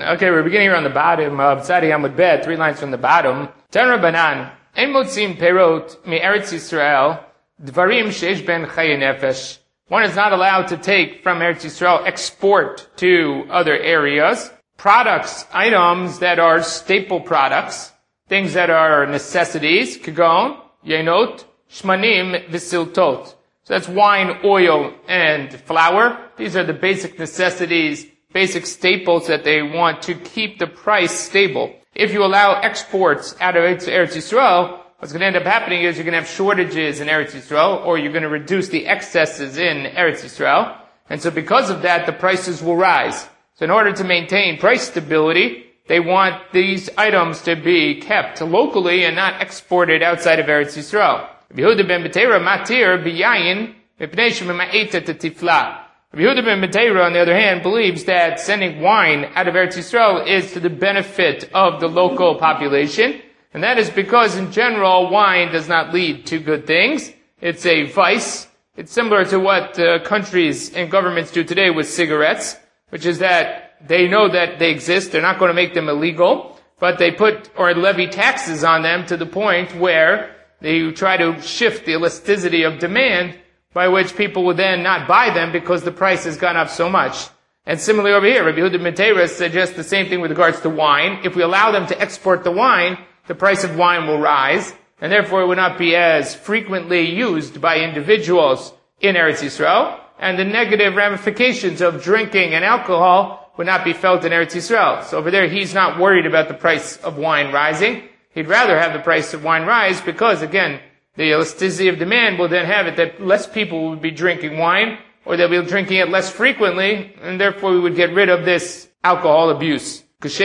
Okay, we're beginning here on the bottom of Tzadi Amud Bet, 3 lines from the bottom. Ten Rabbanan, Ein motzim perot me'eretz Yisrael, dvarim sheish ben chaye nefesh. One is not allowed to take from Eretz Yisrael, export to other areas, products, items that are staple products, things that are necessities, kagon, yenot, shmanim, v'siltot. So that's wine, oil, and flour. These are the basic necessities, basic staples that they want to keep the price stable. If you allow exports out of Eretz Yisrael, what's going to end up happening is you're going to have shortages in Eretz Yisrael, or you're going to reduce the excesses in Eretz Yisrael. And so because of that, the prices will rise. So in order to maintain price stability, they want these items to be kept locally and not exported outside of Eretz Yisrael. Yehuda ben Beteira matir biyayin mipnei shema'eta tetifla. Yehuda ben Beteira, on the other hand, believes that sending wine out of Eretz Yisrael is to the benefit of the local population. And that is because, in general, wine does not lead to good things. It's a vice. It's similar to what countries and governments do today with cigarettes, which is that they know that they exist. They're not going to make them illegal, but they put or levy taxes on them to the point where they try to shift the elasticity of demand, by which people will then not buy them because the price has gone up so much. And similarly over here, Rabbi Yehuda ben Beteira suggests the same thing with regards to wine. If we allow them to export the wine, the price of wine will rise, and therefore it will not be as frequently used by individuals in Eretz Yisrael, and the negative ramifications of drinking and alcohol would not be felt in Eretz Yisrael. So over there, he's not worried about the price of wine rising. He'd rather have the price of wine rise because, again, the elasticity of demand will then have it that less people would be drinking wine, or they'll be drinking it less frequently, and therefore we would get rid of this alcohol abuse. Just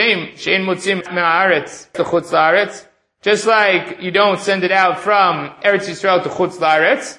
like you don't send it out from Eretz Yisrael to Chutz La'aretz,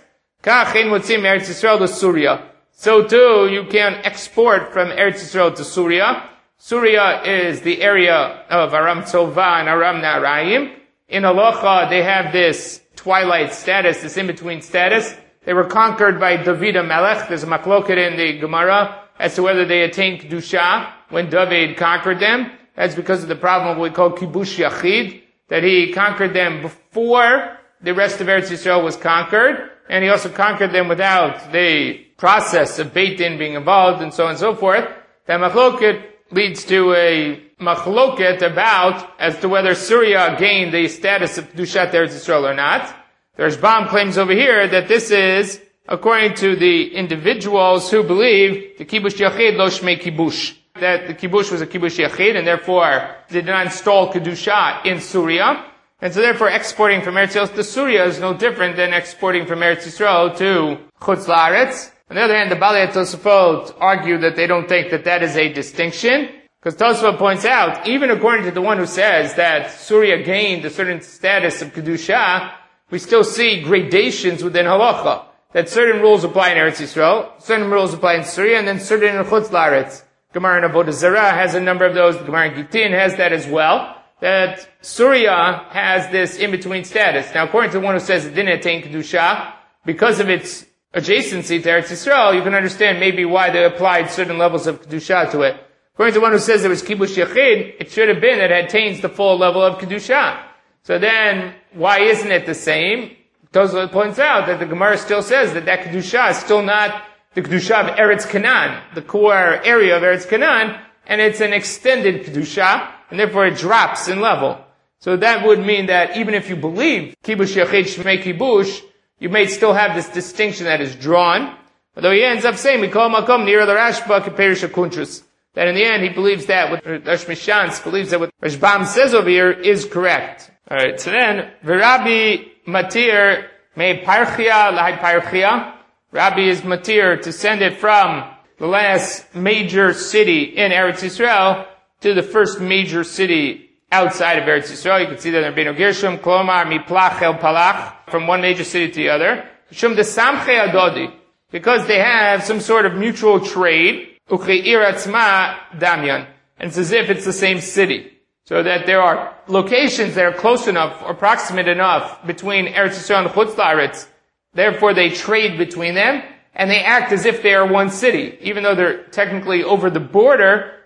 so too you can export from Eretz Yisrael to Syria. Syria is the area of Aram Tzova and Aram Naharaim. In Halacha, they have this twilight status, this in-between status. They were conquered by David HaMelech. There's a machloket in the Gemara as to whether they attained Kedusha when David conquered them. That's because of the problem of what we call Kibush Yachid, that he conquered them before the rest of Eretz Yisrael was conquered, and he also conquered them without the process of Beit Din being involved, and so on and so forth. That machloket leads to a machloket about as to whether Syria gained the status of Kedushat Eretz Yisrael or not. The Rashbam claims over here that this is according to the individuals who believe the Kibush Yachid lo shmei Kibush, that the Kibush was a Kibush Yachid and therefore did not install Kedusha in Syria. And so therefore exporting from Eretz Yisrael to Syria is no different than exporting from Eretz Yisrael to Chutz La'aretz. On the other hand, the Balei Tosafot argue that they don't think that that is a distinction, because Tosafot points out, even according to the one who says that Syria gained a certain status of Kedusha, we still see gradations within Halacha, that certain rules apply in Eretz Yisrael, certain rules apply in Syria, and then certain in Chutz La'aretz. Gemara in Avodah Zarah has a number of those, the Gemara in Gittin has that as well, that Syria has this in-between status. Now, according to the one who says it didn't attain Kedusha, because of its adjacency to Eretz Yisrael, you can understand maybe why they applied certain levels of Kedusha to it. According to the one who says it was Kibush Yachid, it should have been that it attains the full level of Kedusha. So then, why isn't it the same? Tosfot points out that the Gemara still says that that Kedusha is still not the Kedusha of Eretz Canaan, the core area of Eretz Canaan, and it's an extended Kedusha, and therefore it drops in level. So that would mean that even if you believe Kibush Yachid Shmei Kibush, you may still have this distinction that is drawn. Although he ends up saying, Mikol Makom Nira L'Rashba Keperish HaKuntrus. That in the end he believes that what Rosh Mishans believes that what Rashbam says over here is correct. Alright, so then, V'Rabbi Matir Me Parchia L'Hai Parchia. Rabbi is Matir to send it from the last major city in Eretz Yisrael to the first major city outside of Eretz Yisrael. You can see that in Rabbeinu Gershom, Klomar Miplach El Palach, from one major city to the other. Shum de Samche Adodi, because they have some sort of mutual trade. Ucheir Atzma Damyan, and it's as if it's the same city. So that there are locations that are close enough or proximate enough between Eretz Yisrael and Chutz La'aretz. Therefore they trade between them, and they act as if they are one city. Even though they're technically over the border,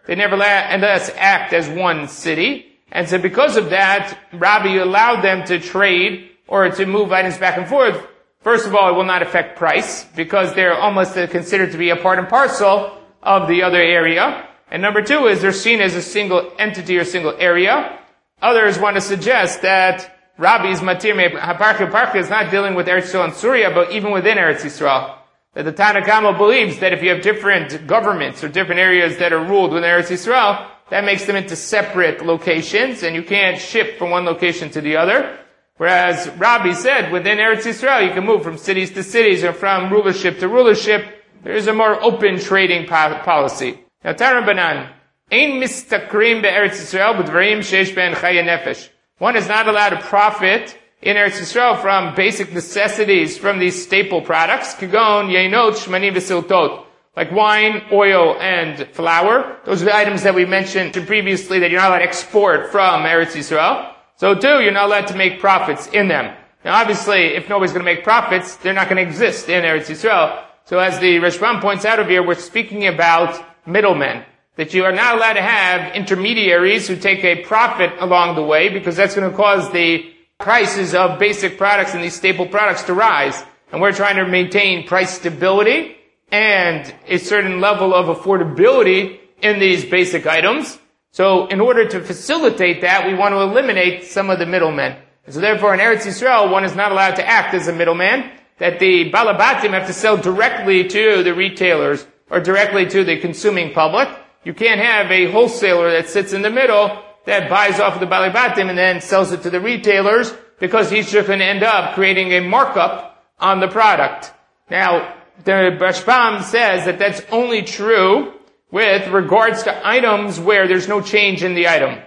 They nevertheless act as one city. And so because of that, Rabbi allowed them to trade or to move items back and forth. First of all, it will not affect price because they're almost considered to be a part and parcel of the other area. And number two is they're seen as a single entity or single area. Others want to suggest that Rabbi's Matir Haparka is not dealing with Eretz Yisrael and Syria, but even within Eretz Yisrael. That the Tanna Kamma believes that if you have different governments or different areas that are ruled within Eretz Yisrael, that makes them into separate locations, and you can't ship from one location to the other. Whereas Rabbi said, within Eretz Yisrael, you can move from cities to cities or from rulership to rulership. There is a more open trading policy. Now, Tarabanan, Ein mistakrim be'Eretz Yisrael b'dvarim sheish ben chaya nefesh. One is not allowed to profit in Eretz Yisrael from basic necessities from these staple products, kagon, yeinot, shmanim v'siltot, like wine, oil, and flour. Those are the items that we mentioned previously that you're not allowed to export from Eretz Yisrael. So too, you're not allowed to make profits in them. Now obviously, if nobody's going to make profits, they're not going to exist in Eretz Yisrael. So as the Rashbam points out over here, we're speaking about middlemen. That you are not allowed to have intermediaries who take a profit along the way, because that's going to cause the prices of basic products and these staple products to rise. And we're trying to maintain price stability and a certain level of affordability in these basic items. So in order to facilitate that, we want to eliminate some of the middlemen. And so therefore in Eretz Yisrael, one is not allowed to act as a middleman, that the Balabatim have to sell directly to the retailers or directly to the consuming public. You can't have a wholesaler that sits in the middle that buys off of the Balabatim and then sells it to the retailers, because he's just going to end up creating a markup on the product. Now, the Rashbam says that that's only true with regards to items where there's no change in the item.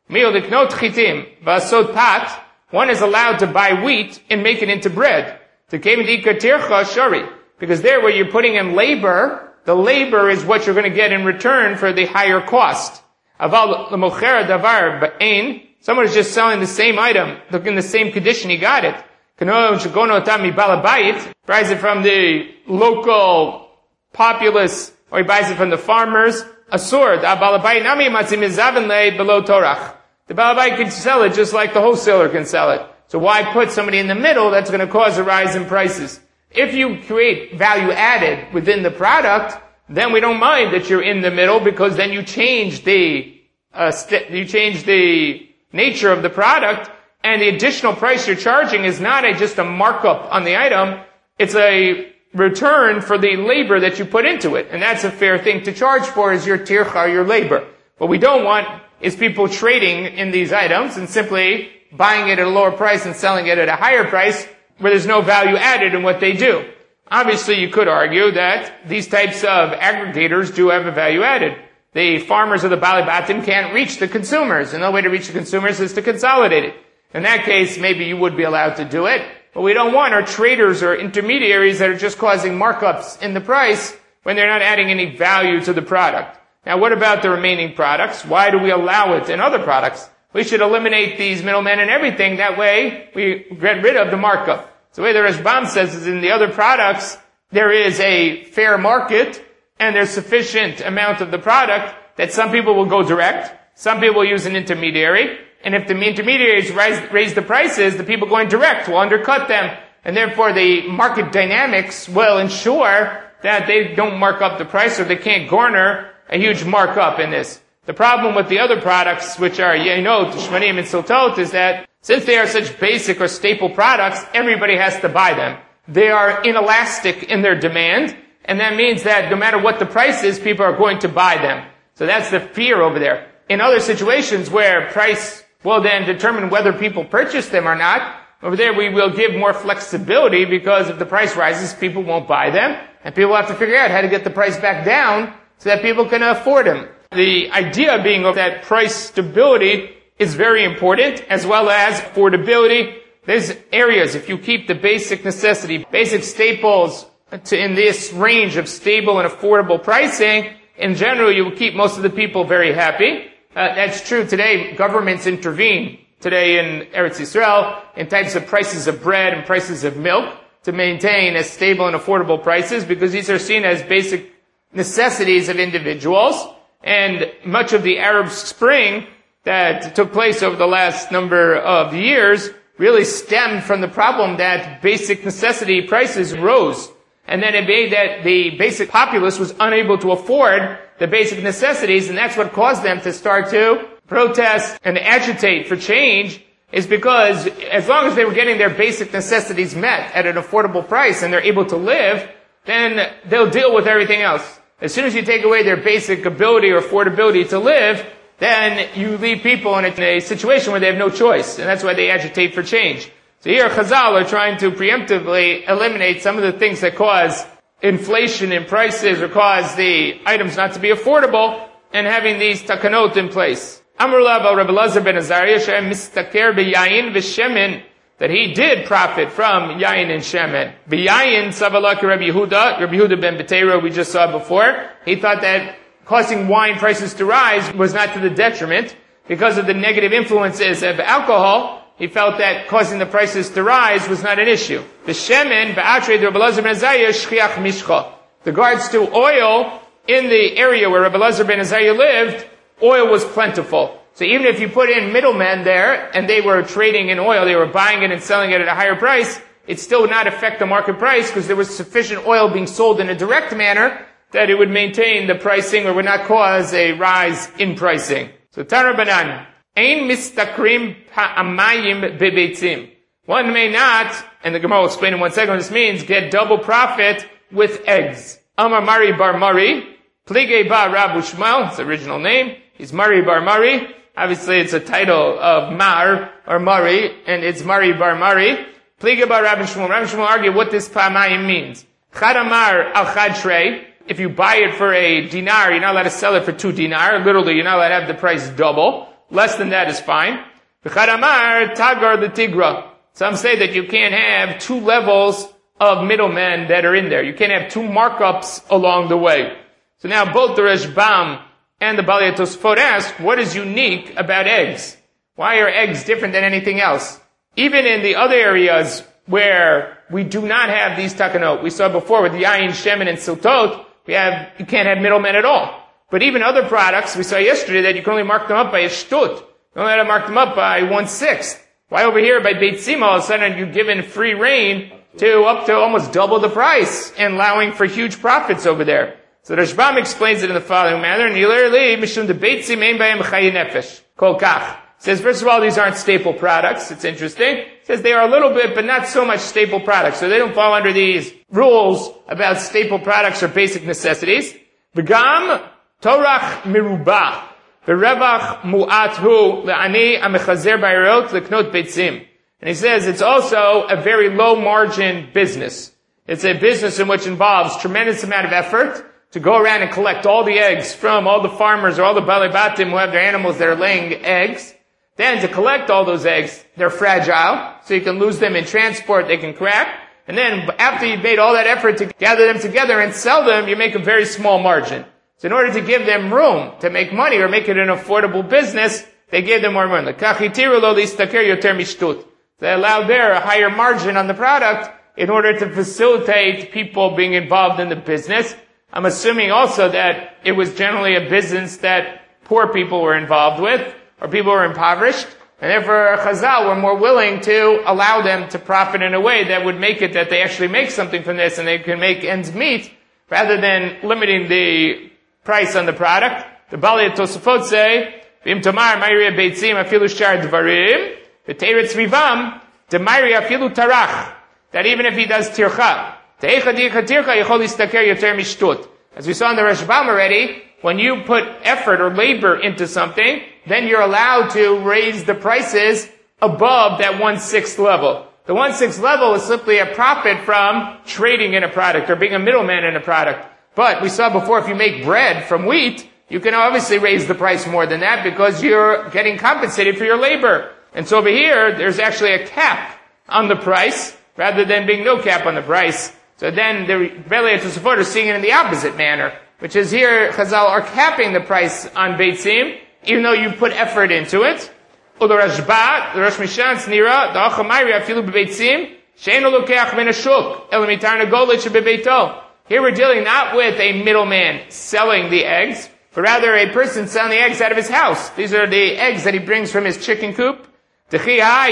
One is allowed to buy wheat and make it into bread. Because there where you're putting in labor, the labor is what you're going to get in return for the higher cost. Someone is just selling the same item, look in the same condition he got it. Buys it from the local populace, or he buys it from the farmers. The Balabait can sell it just like the wholesaler can sell it. So why put somebody in the middle that's going to cause a rise in prices? If you create value added within the product, then we don't mind that you're in the middle, because then you change the nature of the product, and the additional price you're charging is not just a markup on the item, it's a return for the labor that you put into it. And that's a fair thing to charge for, is your tircha, your labor. What we don't want is people trading in these items and simply buying it at a lower price and selling it at a higher price where there's no value added in what they do. Obviously, you could argue that these types of aggregators do have a value added. The farmers of the Balabatim can't reach the consumers, and the way to reach the consumers is to consolidate it. In that case, maybe you would be allowed to do it. What we don't want are traders or intermediaries that are just causing markups in the price when they're not adding any value to the product. Now, what about the remaining products? Why do we allow it in other products? We should eliminate these middlemen and everything. That way, we get rid of the markup. So the way the Rashbam says is in the other products, there is a fair market, and there's sufficient amount of the product that some people will go direct, some people will use an intermediary, and if the intermediaries raise the prices, the people going direct will undercut them, and therefore the market dynamics will ensure that they don't mark up the price, or they can't garner a huge markup in this. The problem with the other products, which are Yainot, Shmanim, and Siltot, is that since they are such basic or staple products, everybody has to buy them. They are inelastic in their demand, and that means that no matter what the price is, people are going to buy them. So that's the fear over there. In other situations where price will then determine whether people purchase them or not, over there we will give more flexibility, because if the price rises, people won't buy them, and people have to figure out how to get the price back down so that people can afford them. The idea being that price stability is very important, as well as affordability. There's areas, if you keep the basic necessity, basic staples in this range of stable and affordable pricing, in general you will keep most of the people very happy. That's true today. Governments intervene today in Eretz Yisrael in types of prices of bread and prices of milk to maintain as stable and affordable prices, because these are seen as basic necessities of individuals. And much of the Arab Spring that took place over the last number of years really stemmed from the problem that basic necessity prices rose. And then it made that the basic populace was unable to afford the basic necessities, and that's what caused them to start to protest and agitate for change, is because as long as they were getting their basic necessities met at an affordable price and they're able to live, then they'll deal with everything else. As soon as you take away their basic ability or affordability to live, then you leave people in a situation where they have no choice, and that's why they agitate for change. So here Chazal are trying to preemptively eliminate some of the things that cause inflation in prices or cause the items not to be affordable, and having these takanot in place. Amr Lav Rabbi Elazar ben Azariah Shem mistaker beyayin v'shemen, that he did profit from yayin and shemen. Beyayin savalak Rabbi Yehuda ben Betera, we just saw before. He thought that causing wine prices to rise was not to the detriment because of the negative influences of alcohol. He felt that causing the prices to rise was not an issue. B'shemen ba'atrei Rabbi Elazar ben Azariah shchiach mishcha. Regards to oil, in the area where Rabbi Elazar ben Azariah lived, oil was plentiful. So even if you put in middlemen there, and they were trading in oil, they were buying it and selling it at a higher price, it still would not affect the market price because there was sufficient oil being sold in a direct manner that it would maintain the pricing or would not cause a rise in pricing. So Tana Banan, Ein mistakrim ha'amayim bebeitzim. One may not, and the Gemara will explain in 1 second what this means, get double profit with eggs. Amar Mari bar Mari, Plige ba Rabu Shmuel, it's the original name. He's Mari bar Mari. Obviously it's a title of Mar, or Mari, and it's Mari bar Mari. Plige ba Rabbi Shmuel. Rabbi Shmuel argued what this pa'amayim means. Chad amar al chad shrei. If you buy it for a dinar, you're not allowed to sell it for 2 dinar. Literally, you're not allowed to have the price double. Less than that is fine. V'chad amar tagar l'tigra. Some say that you can't have 2 levels of middlemen that are in there. You can't have 2 markups along the way. So now both the Rashbam and the Balei Tosfot ask, what is unique about eggs? Why are eggs different than anything else? Even in the other areas where we do not have these takanot, we saw before with yayin, shemen, and siltot, you can't have middlemen at all. But even other products, we saw yesterday that you can only mark them up by a shtut. You only have to mark them up by 1/6. Why over here by Beit Sima, all of a sudden you're given free reign to up to almost double the price and allowing for huge profits over there? So the Rashbam explains it in the following manner, and mishum de Beit Sima ein b'hem chayi nefesh kol kach. Says, first of all, these aren't staple products. It's interesting. Says they are a little bit, but not so much staple products. So they don't fall under these rules about staple products or basic necessities. V'gam torach mirubah. V'revach mu'athu le'ani amechazer ba'irot leknot beitzim. And he says it's also a very low margin business. It's a business in which involves tremendous amount of effort to go around and collect all the eggs from all the farmers or all the balei batim who have their animals that are laying eggs. Then to collect all those eggs, they're fragile, so you can lose them in transport, they can crack. And then after you've made all that effort to gather them together and sell them, you make a very small margin. So in order to give them room to make money or make it an affordable business, they gave them more money. They allowed there a higher margin on the product in order to facilitate people being involved in the business. I'm assuming also that it was generally a business that poor people were involved with, or people were impoverished, and therefore Chazal were more willing to allow them to profit in a way that would make it that they actually make something from this and they can make ends meet, rather than limiting the price on the product. The Balei Tosafot say, V'im tomar ma'iri beitzim afilu shar dvarim, v'teiretz vivam, de'ma'iri afilu tarach, that even if he does tircha, te'echa di'echa tircha yichol istaker yoter mishtut. As we saw in the Rashbam already, when you put effort or labor into something, then you're allowed to raise the prices above that 1/6 level. The 1/6 level is simply a profit from trading in a product or being a middleman in a product. But we saw before, if you make bread from wheat, you can obviously raise the price more than that because you're getting compensated for your labor. And so over here, there's actually a cap on the price rather than being no cap on the price. So then the Balei Tosafot are seeing it in the opposite manner, which is here Chazal are capping the price on beitzim, even though you put effort into it. Ulo Rashbat, the Rosh Mishan, Nira, the Achamayri afilu bebeitzim, she'eno lokeach min hashuk, el mitar negolet shebebeito. Here we're dealing not with a middleman selling the eggs, but rather a person selling the eggs out of his house. These are the eggs that he brings from his chicken coop. Because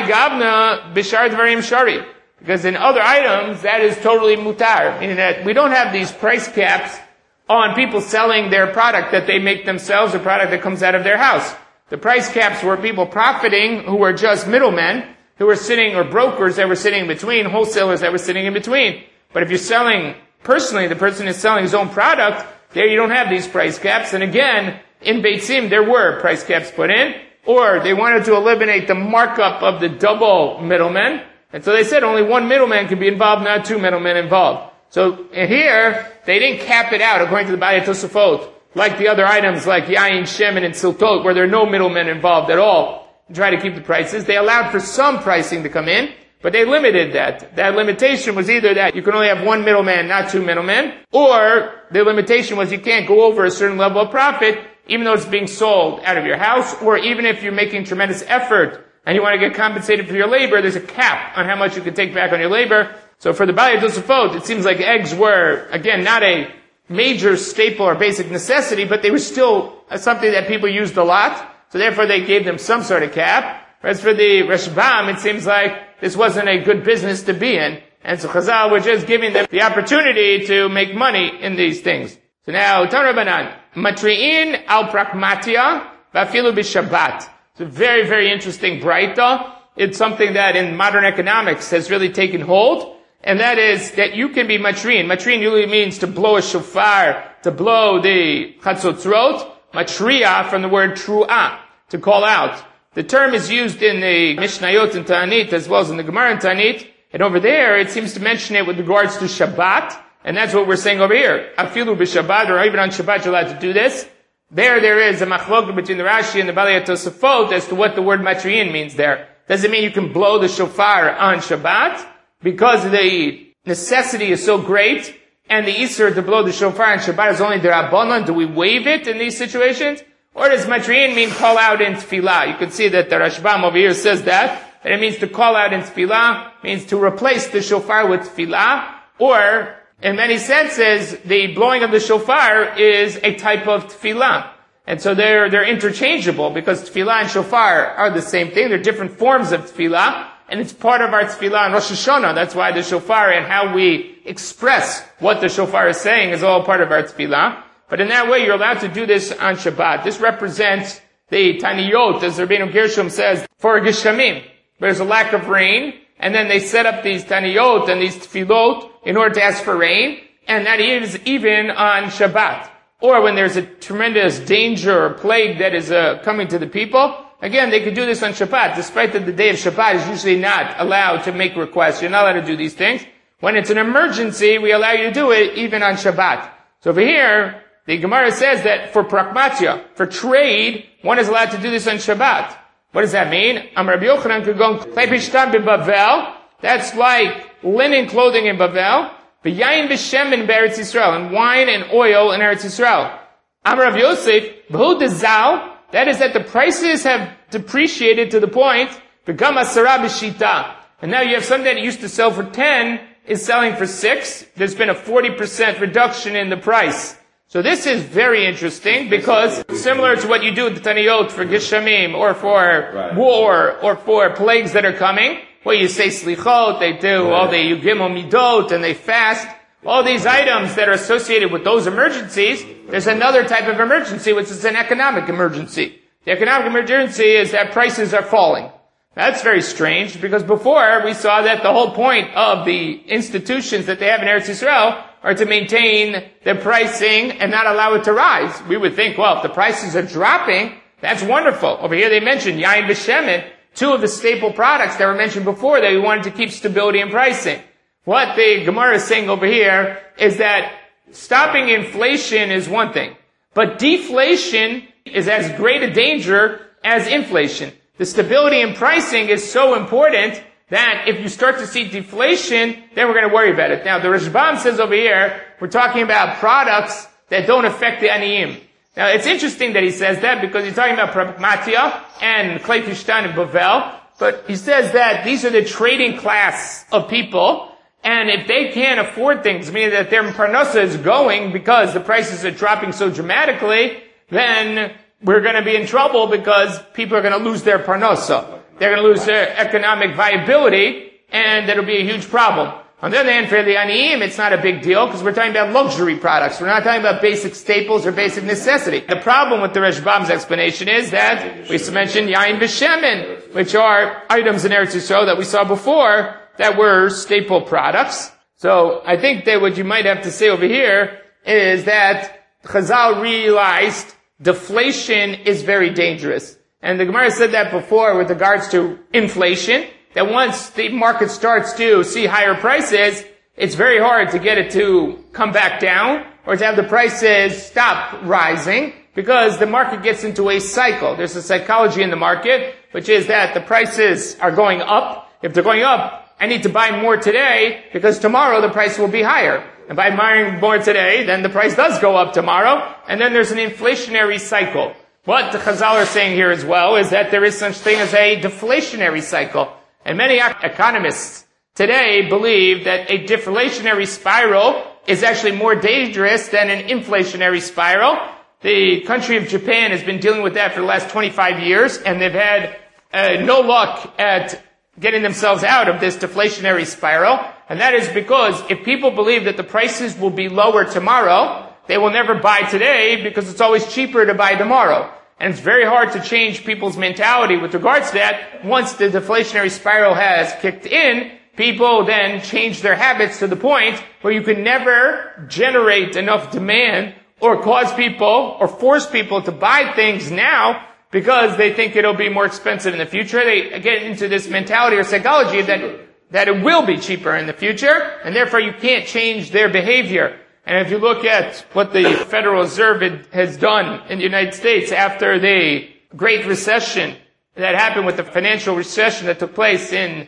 in other items, that is totally mutar, meaning that we don't have these price caps on people selling their product that they make themselves, a product that comes out of their house. The price caps were people profiting who were just middlemen, who were sitting, or brokers that were sitting in between, wholesalers that were sitting in between. But if you're selling personally, the person is selling his own product, there you don't have these price caps. And again, in Beit Sim, there were price caps put in, or they wanted to eliminate the markup of the double middlemen. And so they said only one middleman could be involved, not two middlemen involved. So here, they didn't cap it out according to the Baalei Tosafot, like the other items like Yain, Shemen, and Siltot, where there are no middlemen involved at all, and try to keep the prices. They allowed for some pricing to come in, but they limited that. That limitation was either that you can only have one middleman, not two middlemen, or the limitation was you can't go over a certain level of profit, even though it's being sold out of your house, or even if you're making tremendous effort and you want to get compensated for your labor, there's a cap on how much you can take back on your labor. So for the Baalei Tosafot, it seems like eggs were, again, not a major staple or basic necessity, but they were still something that people used a lot, so therefore they gave them some sort of cap. Whereas for the Rashbam, it seems like this wasn't a good business to be in, and so Chazal were just giving them the opportunity to make money in these things. So now, Tan Rabbanan, Matri'in al Pragmatia Vafilu b'Shabbat. It's a very, very interesting braita. It's something that in modern economics has really taken hold, and that is that you can be Matri'in. Matri'in usually means to blow a shofar, to blow the Chatzotzrot. Matriya from the word Tru'ah, to call out. The term is used in the Mishnayot and Ta'anit as well as in the Gemara and Ta'anit, and over there it seems to mention it with regards to Shabbat, and that's what we're saying over here. Afilu b'Shabbat, or even on Shabbat you're allowed to do this. There is a machlok between the Rashi and the Baalei Tosafot as to what the word Matri'in means there. Does it mean you can blow the shofar on Shabbat? Because the necessity is so great, and the Isser to blow the shofar on Shabbat is only the Rabbanon, do we waive it in these situations? Or does Matri'in mean call out in Tefillah? You can see that the Rashbam over here says that it means to call out in Tefillah, means to replace the shofar with Tefillah, or, in many senses, the blowing of the shofar is a type of Tefillah. And so they're interchangeable, because Tefillah and shofar are the same thing. They're different forms of Tefillah, and it's part of our Tefillah and Rosh Hashanah. That's why the shofar and how we express what the shofar is saying is all part of our Tefillah. But in that way, you're allowed to do this on Shabbat. This represents the Taniyot, as Rabbeinu Gershom says, for Geshamim. There's a lack of rain, and then they set up these Taniyot and these Tefillot in order to ask for rain, and that is even on Shabbat. Or when there's a tremendous danger or plague that is coming to the people, again, they could do this on Shabbat, despite that the day of Shabbat is usually not allowed to make requests. You're not allowed to do these things. When it's an emergency, we allow you to do it even on Shabbat. So over here, the Gemara says that for pragmatia, for trade, one is allowed to do this on Shabbat. What does that mean? Amar Rabbi Yochanan could go klei pishtan b'Bavel. That's like linen clothing in Bavel. V'yayin b'shemen b'Eretz Yisrael, and wine and oil in Eretz Yisrael. Amar Rav Yosef, b'hu dezal, that is that the prices have depreciated to the point, v'gam asara b'shita. And now you have something that used to sell for 10, is selling for 6. There's been a 40% reduction in the price. So this is very interesting, because similar to what you do with the Taniyot for Geshamim, or for war, or for plagues that are coming, where you say Slichot, they do all the Yugimel Midot, and they fast. All these items that are associated with those emergencies, there's another type of emergency, which is an economic emergency. The economic emergency is that prices are falling. That's very strange, because before we saw that the whole point of the institutions that they have in Eretz Yisrael are to maintain the pricing and not allow it to rise. We would think, well, if the prices are dropping, that's wonderful. Over here they mentioned Yain B'Shemen, two of the staple products that were mentioned before that we wanted to keep stability in pricing. What the Gemara is saying over here is that stopping inflation is one thing, but deflation is as great a danger as inflation. The stability in pricing is so important that if you start to see deflation, then we're going to worry about it. Now, the Rashbam says over here, we're talking about products that don't affect the aniyim. Now, it's interesting that he says that, because he's talking about pragmatia and klei pishtan and Bavel, but he says that these are the trading class of people, and if they can't afford things, meaning that their parnasa is going because the prices are dropping so dramatically, then we're going to be in trouble because people are going to lose their parnosa. They're going to lose their economic viability, and that'll be a huge problem. On the other hand, for the aniyim, it's not a big deal because we're talking about luxury products. We're not talking about basic staples or basic necessity. The problem with the Rashbam's explanation is that we mentioned yain v'shemen, which are items in Eretz Yisrael that we saw before that were staple products. So I think that what you might have to say over here is that Chazal realized deflation is very dangerous. And the Gemara said that before with regards to inflation, that once the market starts to see higher prices, it's very hard to get it to come back down or to have the prices stop rising because the market gets into a cycle. There's a psychology in the market, which is that the prices are going up. If they're going up, I need to buy more today because tomorrow the price will be higher. And by buying more today, then the price does go up tomorrow, and then there's an inflationary cycle. What the Chazal are saying here as well is that there is such thing as a deflationary cycle. And many economists today believe that a deflationary spiral is actually more dangerous than an inflationary spiral. The country of Japan has been dealing with that for the last 25 years, and they've had no luck at getting themselves out of this deflationary spiral. And that is because if people believe that the prices will be lower tomorrow, they will never buy today because it's always cheaper to buy tomorrow. And it's very hard to change people's mentality with regards to that. Once the deflationary spiral has kicked in, people then change their habits to the point where you can never generate enough demand or cause people or force people to buy things now because they think it'll be more expensive in the future. They get into this mentality or psychology that it will be cheaper in the future, and therefore you can't change their behavior. And if you look at what the Federal Reserve has done in the United States after the Great Recession that happened with the financial recession that took place in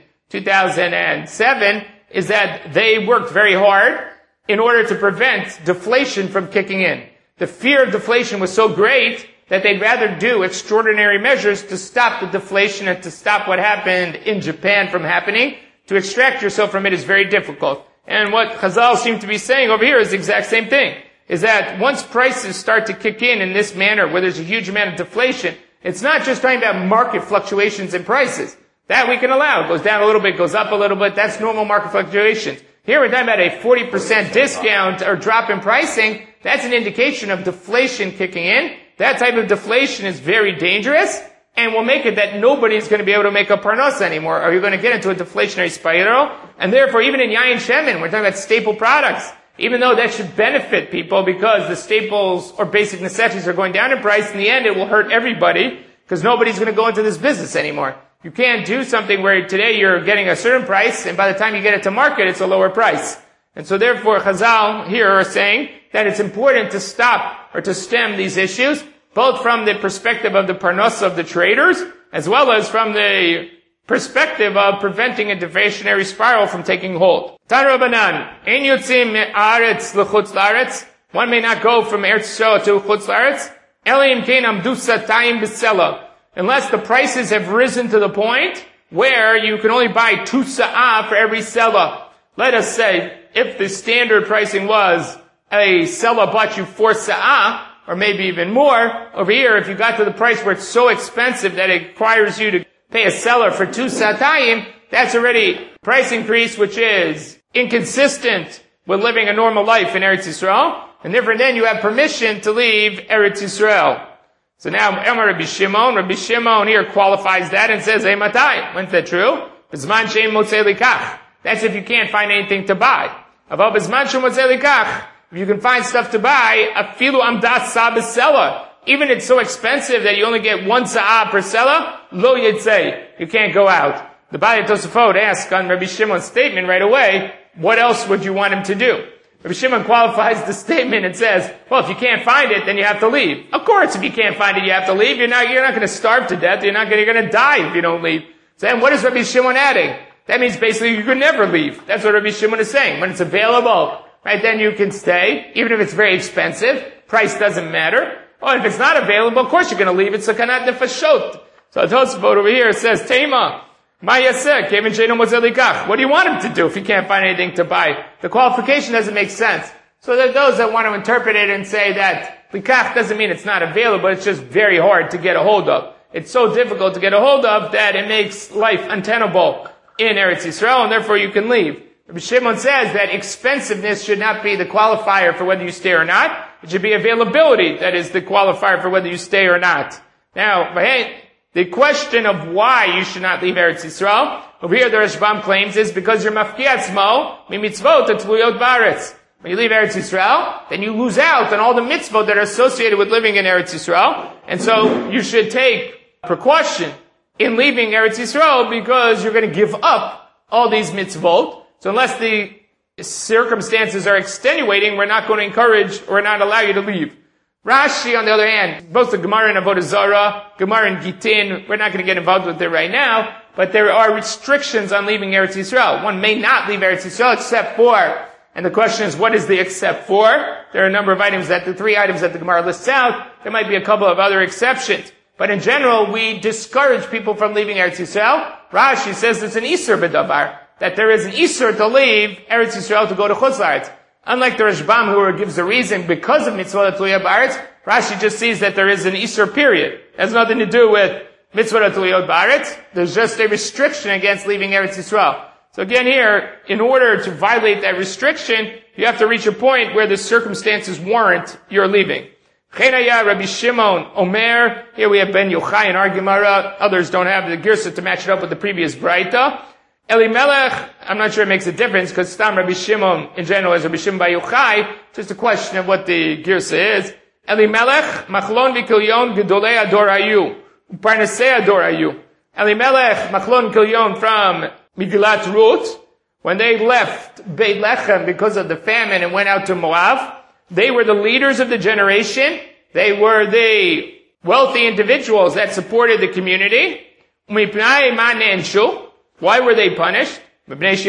2007, is that they worked very hard in order to prevent deflation from kicking in. The fear of deflation was so great that they'd rather do extraordinary measures to stop the deflation and to stop what happened in Japan from happening. To extract yourself from it is very difficult. And what Chazal seem to be saying over here is the exact same thing. Is that once prices start to kick in this manner, where there's a huge amount of deflation, it's not just talking about market fluctuations in prices. That we can allow. It goes down a little bit, goes up a little bit. That's normal market fluctuations. Here we're talking about a 40% discount or drop in pricing. That's an indication of deflation kicking in. That type of deflation is very dangerous and will make it that nobody's going to be able to make a parnos anymore, or you're going to get into a deflationary spiral. And therefore, even in yain shemen, we're talking about staple products, even though that should benefit people because the staples or basic necessities are going down in price, in the end it will hurt everybody because nobody's going to go into this business anymore. You can't do something where today you're getting a certain price and by the time you get it to market it's a lower price. And so therefore Chazal here are saying that it's important to stop or to stem these issues, both from the perspective of the parnos of the traders, as well as from the perspective of preventing a deflationary spiral from taking hold. Tan Rabbanan, ein yotzim me'aretz l'chutz la'aretz. One may not go from Eretz Yisrael to Chutz la'aretz. Ela im kein amdu satayim b'sela. Unless the prices have risen to the point where you can only buy 2 sa'ah for every selah. Let us say, if the standard pricing was a selah bought you 4 sa'ah, or maybe even more, over here, if you got to the price where it's so expensive that it requires you to pay a seller for 2 satayim, that's already price increase which is inconsistent with living a normal life in Eretz Yisrael, and therefore then you have permission to leave Eretz Yisrael. So now, Emar Rabbi Shimon here qualifies that and says, hey, matai, when's that true? B'zman she'em motzei likach. That's if you can't find anything to buy. Aval b'zman she'em motzei likach. If you can find stuff to buy, afilu amdat sa b'sela. Even if it's so expensive that you only get 1 sa'ah per selah, lo yitzei. You can't go out. The Baalei Tosafot asks on Rabbi Shimon's statement right away, what else would you want him to do? Rabbi Shimon qualifies the statement and says, well, if you can't find it, then you have to leave. Of course, if you can't find it, you have to leave. You're not going to starve to death. You're going to die if you don't leave. So then what is Rabbi Shimon adding? That means basically you could never leave. That's what Rabbi Shimon is saying. When it's available, right, then you can stay, even if it's very expensive. Price doesn't matter. Or if it's not available, of course you're going to leave. It's a kanat nefashot. So Tosafot over here says, Tema, what do you want him to do if he can't find anything to buy? The qualification doesn't make sense. So there are those that want to interpret it and say that likach doesn't mean it's not available, it's just very hard to get a hold of. It's so difficult to get a hold of that it makes life untenable in Eretz Yisrael, and therefore you can leave. Rabbi Shimon says that expensiveness should not be the qualifier for whether you stay or not. It should be availability that is the qualifier for whether you stay or not. Now, the question of why you should not leave Eretz Yisrael, over here the Rashbam claims, is because you're mafkiatzmo mimitzvot tluyot baaretz. When you leave Eretz Yisrael, then you lose out on all the mitzvot that are associated with living in Eretz Yisrael, and so you should take precaution in leaving Eretz Yisrael because you're going to give up all these mitzvot. So unless the circumstances are extenuating, we're not going to encourage or not allow you to leave. Rashi, on the other hand, both the Gemara in Avodah Zarah, Gemara in Gittin, we're not going to get involved with it right now, but there are restrictions on leaving Eretz Yisrael. One may not leave Eretz Yisrael except for, and the question is, what is the except for? There are a number of items the 3 items that the Gemara lists out. There might be a couple of other exceptions. But in general, we discourage people from leaving Eretz Yisrael. Rashi says it's an Isur b'davar, that there is an Isur to leave Eretz Yisrael to go to Chutz La'aretz. Unlike the Rashbam, who gives a reason because of mitzvot atluyot ba'aretz, Rashi just sees that there is an Isur period. It has nothing to do with mitzvot atluyot ba'aretz. There's just a restriction against leaving Eretz Yisrael. So again here, in order to violate that restriction, you have to reach a point where the circumstances warrant your leaving. Chenaya Rabbi Shimon Omer. Here we have Ben Yochai in our Gemara. Others don't have the Girsa to match it up with the previous Braita. Elimelech, I'm not sure it makes a difference because Stam Rabbi Shimon in general is Rabbi Shimon by Yochai. Just a question of what the Girsa is. Elimelech Machlon v'Kilyon Gedolei Ador Hayu Parnasei Ador Hayu. Elimelech Machlon Kilyon from Migilat Ruth, when they left Beit Lechem because of the famine and went out to Moab, they were the leaders of the generation. They were the wealthy individuals that supported the community. Why were they punished? They left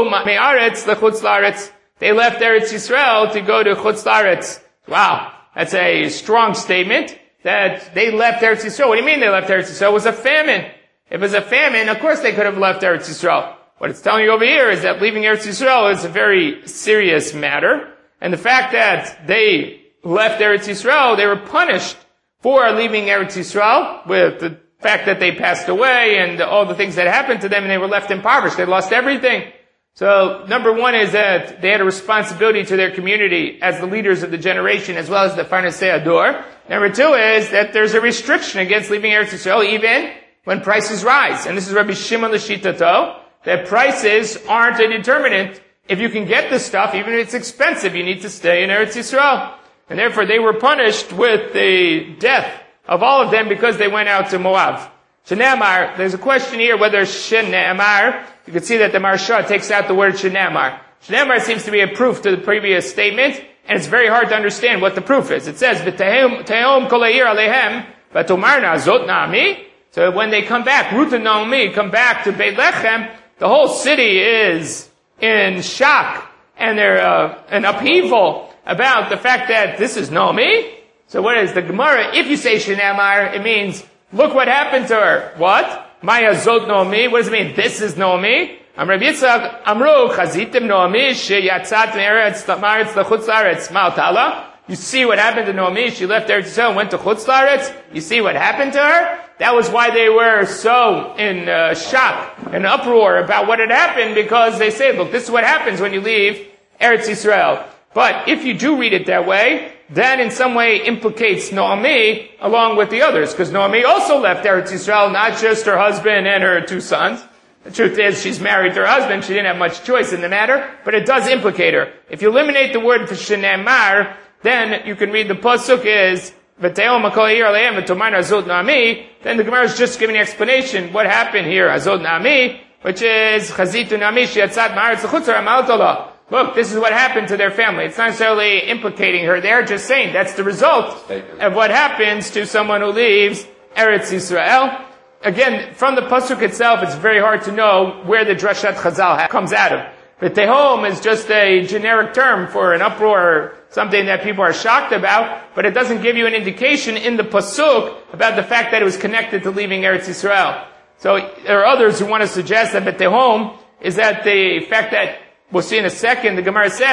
Eretz Yisrael to go to Chutz La'aretz. Wow, that's a strong statement that they left Eretz Yisrael. What do you mean they left Eretz Yisrael? It was a famine. If it was a famine, of course they could have left Eretz Yisrael. What it's telling you over here is that leaving Eretz Yisrael is a very serious matter. And the fact that they left Eretz Yisrael, they were punished for leaving Eretz Yisrael with the fact that they passed away and all the things that happened to them, and they were left impoverished. They lost everything. So, number one is that they had a responsibility to their community as the leaders of the generation, as well as the Parnasei Ador. Number two is that there's a restriction against leaving Eretz Yisrael, even when prices rise. And this is Rabbi Shimon L'Shitato, that prices aren't a determinant. If you can get the stuff, even if it's expensive, you need to stay in Eretz Yisrael. And therefore they were punished with the death of all of them because they went out to Moab. Shene'amar, there's a question here whether Shene'amar, you can see that the Maharsha takes out the word Shene'amar. Shene'amar seems to be a proof to the previous statement, and it's very hard to understand what the proof is. It says, V'tehom kol ha'ir alehem, v'tomarna zot na'ami. So when they come back, Ruth and Naomi come back to Beit Lechem, the whole city is in shock, and they're an upheaval about the fact that this is Naomi. So what is the Gemara? If you say Shene'amar, it means, look what happened to her. What? Maya zot Naomi. What does it mean? This is Naomi. Amr Yitzchak, Amru, Chazitim Naomi, sheyatzat me'eretz la'chutz la'aretz ma'al. You see what happened to Naomi? She left Eretz Yisrael and went to Chutz La'aretz. You see what happened to her? That was why they were so in shock and uproar about what had happened, because they said, look, this is what happens when you leave Eretz Yisrael. But if you do read it that way, that in some way implicates Naomi along with the others, because Naomi also left Eretz Yisrael, not just her husband and her 2 sons. The truth is, she's married to her husband. She didn't have much choice in the matter, but it does implicate her. If you eliminate the word for Shene'amar, then you can read the pasuk is V'te'om hakol ha'ir alehem v'tomarna azot na'ami. Then the Gemara is just giving an explanation what happened here, azot na'ami, which is Chazitu na'ami sheyatzat ma'aretz l'chutz ha'amalot Allah. Look, this is what happened to their family. It's not necessarily implicating her. They're just saying that's the result of what happens to someone who leaves Eretz Yisrael. Again, from the pasuk itself, it's very hard to know where the Drashat Chazal comes out of. V'tehom is just a generic term for an uproar, something that people are shocked about, but it doesn't give you an indication in the pasuk about the fact that it was connected to leaving Eretz Yisrael. So there are others who want to suggest that v'tehom is that the fact that we'll see in a second, the Gemara says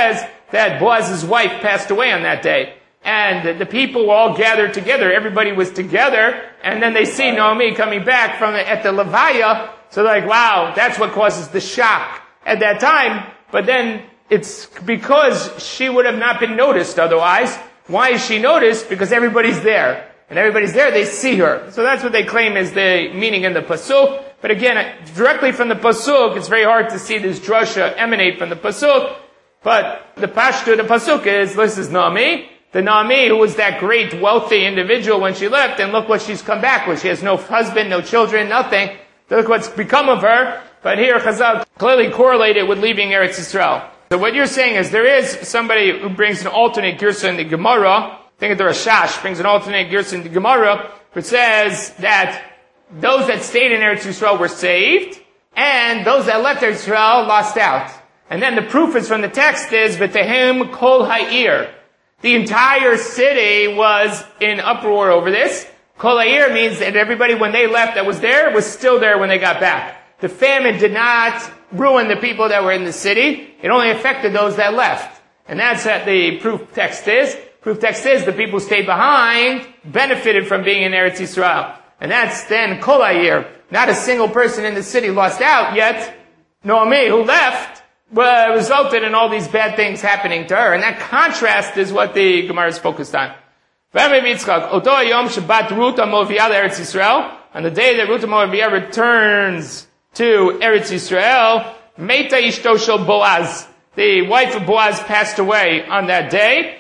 that Boaz's wife passed away on that day. And the people were all gathered together. Everybody was together. And then they see Naomi coming back at the Levaya. So they're like, wow, that's what causes the shock at that time. But then it's because she would have not been noticed otherwise. Why is she noticed? Because everybody's there. And everybody's there, they see her. So that's what they claim is the meaning in the Pasuk. But again, directly from the Pasuk, it's very hard to see this drasha emanate from the Pasuk. But the pashto of the Pasuk is, this is Naomi. The Naomi, who was that great, wealthy individual when she left, and look what she's come back with. She has no husband, no children, nothing. Look what's become of her. But here, Chazal clearly correlated with leaving Eretz Yisrael. So what you're saying is, there is somebody who brings an alternate girsa in the Gemara. I think the Rashash brings an alternate girsa in the Gemara, which says that those that stayed in Eretz Yisrael were saved, and those that left Eretz Yisrael lost out. And then the proof is from the text is, V'tehem kol ha'ir. The entire city was in uproar over this. Kol ha'ir means that everybody, when they left that was there, was still there when they got back. The famine did not ruin the people that were in the city. It only affected those that left. And that's what the proof text is. Proof text is the people who stayed behind benefited from being in Eretz Yisrael. And that's then kol ha'ir. Not a single person in the city lost out, yet Naomi, who left, resulted in all these bad things happening to her. And that contrast is what the Gemara is focused on. On the day that Ruth HaMoaviyah returns to Eretz Yisrael, Meita Ishto Shel Boaz. The wife of Boaz passed away on that day.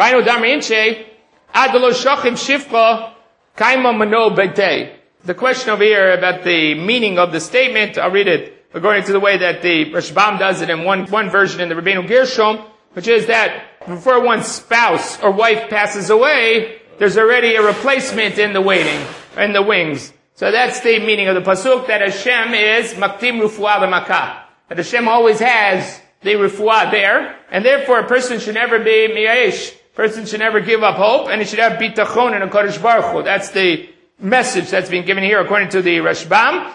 The question over here about the meaning of the statement, I'll read it according to the way that the Rashbam does it in one version in the Rabbeinu Gershom, which is that before one's spouse or wife passes away, there's already a replacement in the wings. So that's the meaning of the pasuk, that Hashem is maktim refuah v'makah. That Hashem always has the refuah there, and therefore a person should never be miyash. A person should never give up hope, and he should have bitachon in a Kodesh Baruch Hu. That's the message that's being given here according to the Rashbam.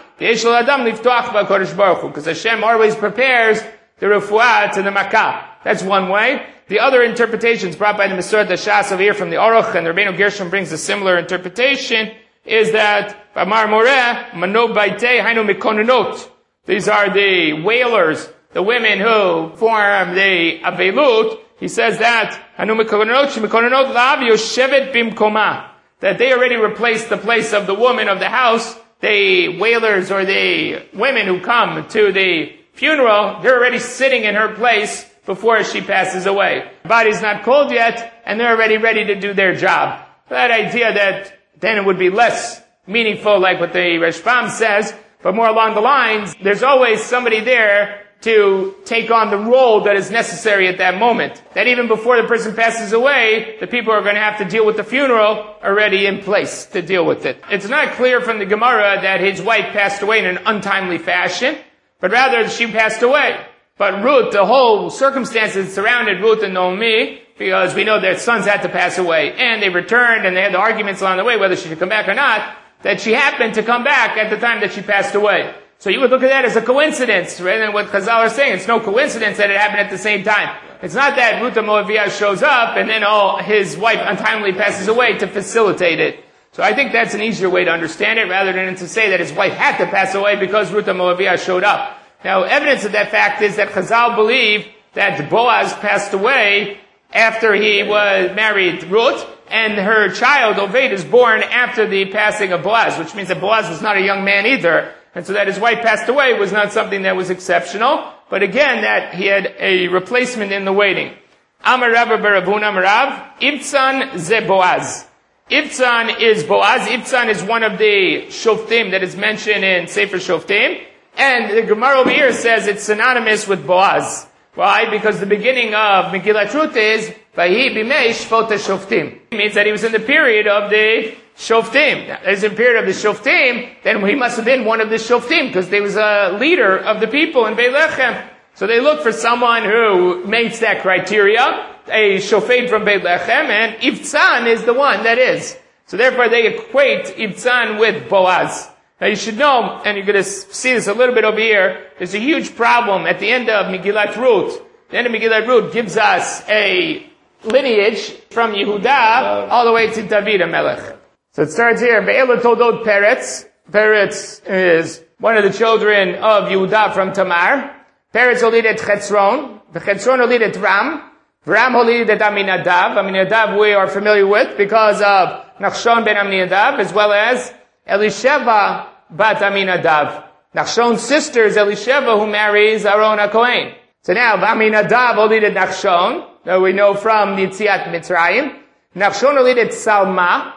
Because Hashem always prepares the refuah to the makah. That's one way. The other interpretations brought by the Mesorah Dashas over here from the Aruch, and the Rabbeinu Gershom brings a similar interpretation, is that Amar Moreh, Mano Baitei Hainu Mikonunot. These are the wailers, the women who form the Avelut. He says that Hainu Mikonunot Shemikonunot Lav Yoshevet Bimkoma. That they already replaced the place of the woman of the house. The wailers or the women who come to the funeral, they're already sitting in her place before she passes away. The body's not cold yet, and they're already ready to do their job. That idea that then it would be less meaningful like what the Rashbam says, but more along the lines, there's always somebody there to take on the role that is necessary at that moment. That even before the person passes away, the people are going to have to deal with the funeral already in place to deal with it. It's not clear from the Gemara that his wife passed away in an untimely fashion, but rather she passed away. But Ruth, the whole circumstances surrounded Ruth and Naomi, because we know their sons had to pass away, and they returned, and they had the arguments along the way whether she should come back or not, that she happened to come back at the time that she passed away. So you would look at that as a coincidence, rather than what Chazal are saying. It's no coincidence that it happened at the same time. It's not that Ruth HaMoaviyah shows up and then his wife untimely passes away to facilitate it. So I think that's an easier way to understand it, rather than to say that his wife had to pass away because Ruth HaMoaviyah showed up. Now, evidence of that fact is that Chazal believe that Boaz passed away after he was married Ruth, and her child, Oved, is born after the passing of Boaz, which means that Boaz was not a young man either. And so that his wife passed away was not something that was exceptional, but again, that he had a replacement in the waiting. Amar Rabba Barabuna Marav, Ibtzan ze Boaz. Ibtzan is Boaz. Ibtzan is one of the Shoftim that is mentioned in Sefer Shoftim. And the Gemara over here says it's synonymous with Boaz. Why? Because the beginning of Megillat Ruth is, Vahi bimei shvot Shoftim. It means that he was in the period of the Shoftim. As in the period of the Shoftim, then he must have been one of the Shoftim, because he was a leader of the people in Beit Lechem. So they look for someone who meets that criteria, a Shofet from Beit Lechem, and Ibtzan is the one that is. So therefore they equate Ibtzan with Boaz. Now you should know, and you're going to see this a little bit over here, there's a huge problem at the end of Megillat Ruth. Then the Megillah Rut gives us a lineage from Yehuda all the way to David HaMelech. So it starts here, Be'ela Toldot Peretz. Peretz is one of the children of Yehuda from Tamar. Peretz olided Chetzron. The Chetzron olided Ram. Ram olided Aminadav. Aminadav we are familiar with because of Nachshon ben Aminadav, as well as Elisheva bat Aminadav. Nachshon's sister is Elisheva, who marries Aaron HaKohen. So now, Aminadav olided Nachshon, that we know from Yetziat Mitzrayim. Nachshon olided Salma.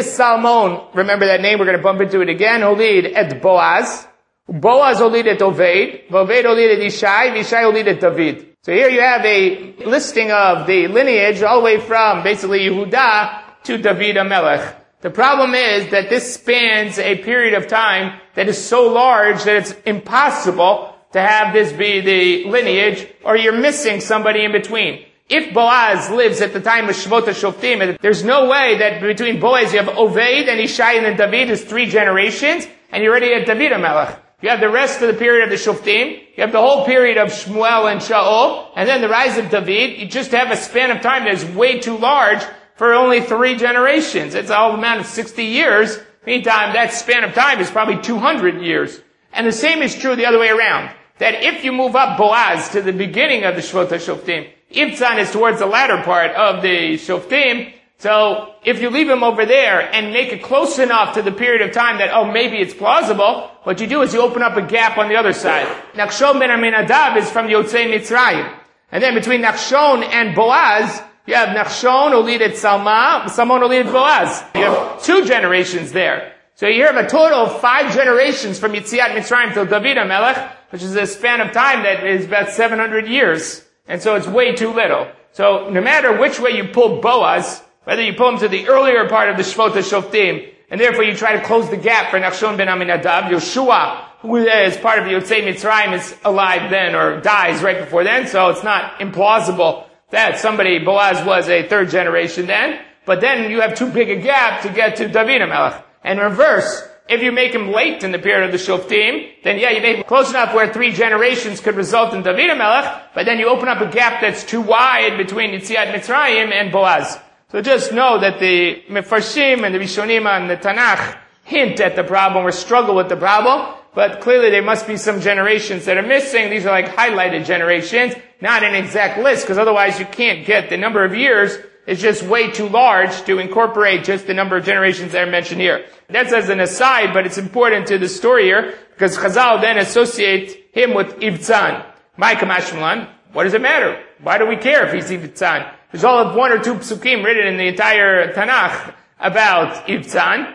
Salmon, remember that name, we're going to bump into it again, olid et Boaz. Boaz olid et Oved. Oved olid et Ishai. Ishai olid et David. So here you have a listing of the lineage all the way from basically Yehuda to David HaMelech. The problem is that this spans a period of time that is so large that it's impossible to have this be the lineage, or you're missing somebody in between. If Boaz lives at the time of Shvot HaShoftim, there's no way that between Boaz you have Oved and Ishai and then David is 3 generations, and you're already at David HaMelech. You have the rest of the period of the Shoftim, you have the whole period of Shmuel and Shaul, and then the rise of David. You just have a span of time that is way too large for only 3 generations. It's all amount of 60 years. Meantime, that span of time is probably 200 years. And the same is true the other way around. That if you move up Boaz to the beginning of the Shvot HaShoftim, Ibtzan is towards the latter part of the Shoftim, so if you leave him over there and make it close enough to the period of time that, maybe it's plausible, what you do is you open up a gap on the other side. Nachshon ben Aminadav is from Yotzei Mitzrayim. And then between Nachshon and Boaz, you have Nachshon olided Salma, Salmon olided Boaz. You have 2 generations there. So you have a total of 5 generations from Yetziat Mitzrayim till David HaMelech, which is a span of time that is about 700 years. And so it's way too little. So no matter which way you pull Boaz, whether you pull him to the earlier part of the Shvot HaShoftim, and therefore you try to close the gap for Nachshon ben Aminadav, Yoshua, who is part of Yotzei Mitzrayim, is alive then or dies right before then, so it's not implausible that Boaz was a 3rd generation then, but then you have too big a gap to get to David HaMelech. And reverse, if you make him late in the period of the Shoftim, then you make him close enough where 3 generations could result in David HaMelech, but then you open up a gap that's too wide between Yetziat Mitzrayim and Boaz. So just know that the Mefarshim and the Rishonim and the Tanakh hint at the problem or struggle with the problem, but clearly there must be some generations that are missing. These are like highlighted generations, not an exact list, because otherwise you can't get the number of years. It's just way too large to incorporate just the number of generations that are mentioned here. That's as an aside, but it's important to the story here, because Chazal then associate him with Ibtzan. Ma'ikam Ashmalan, what does it matter? Why do we care if he's Ibtzan? There's all of 1 or 2 psukim written in the entire Tanakh about Ibtzan.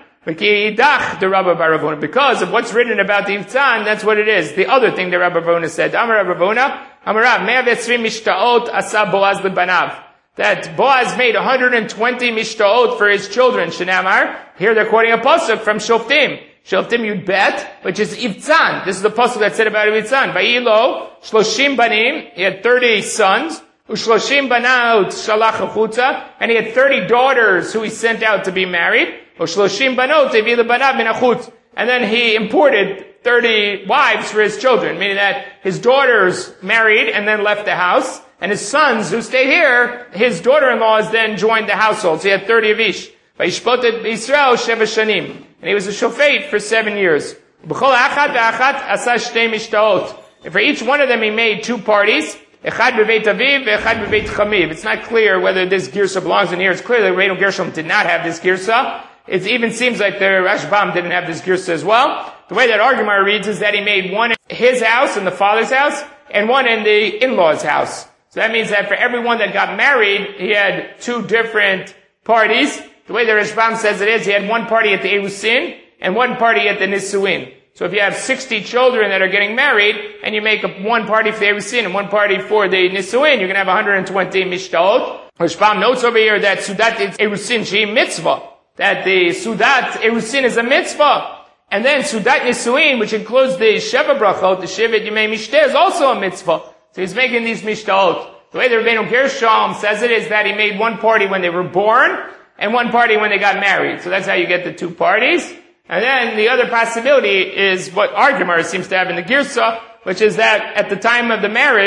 Because of what's written about the Ibtzan, that's what it is. The other thing that Rabbi Ravuna said, Amar Rabbi Ravuna, Amarav, 120 mishtaot asa Boaz lebanav. That Boaz made 120 mishtaot for his children. Shenamar, here they're quoting a pasuk from Shoftim. Shoftim Yud Bet, which is Ibtzan. This is the pasuk that said about Ibtzan. Vayilo, shloshim banim, he had 30 sons. Ushloshim banaot shalach achutza, and he had 30 daughters who he sent out to be married. Ushloshim banot evi lebanav min achutz, and then he imported 30 wives for his children, meaning that his daughters married and then left the house, and his sons who stayed here, his daughter-in-laws then joined the household. So he had 30 of each. Vayishpotet Yisrael sheva shanim, and he was a shofet for 7 years. B'chol achat ve'achat asa shtei mishtaot, and for each one of them he made 2 parties. Echad bebeit aviv, echad bebeit chamiv. It's not clear whether this girsa belongs in here. It's clear that Rabbeinu Gershom did not have this girsa. It even seems like the Rashbam didn't have this girsa as well. The way that argument reads is that he made one in his house, in the father's house, and one in the in-law's house. So that means that for everyone that got married, he had 2 different parties. The way the Rashbam says it is, he had 1 party at the Erusin, and 1 party at the Nisuin. So if you have 60 children that are getting married, and you make 1 party for the Erusin and 1 party for the Nisuin, you're going to have 120 mishtaot. Rashbam notes over here that Sudat Erusin she mitzvah. That the Sudat Erusin is a mitzvah. And then Sudat Nisuin, which includes the Sheva Brachot, the Shevet Yemei Mishteh, is also a mitzvah. So he's making these mishtaot. The way the Rabbeinu Gershom says it is that he made 1 party when they were born, and 1 party when they got married. So that's how you get the 2 parties. And then the other possibility is what our Gemara seems to have in the Girsa, which is that at the time of the marriage,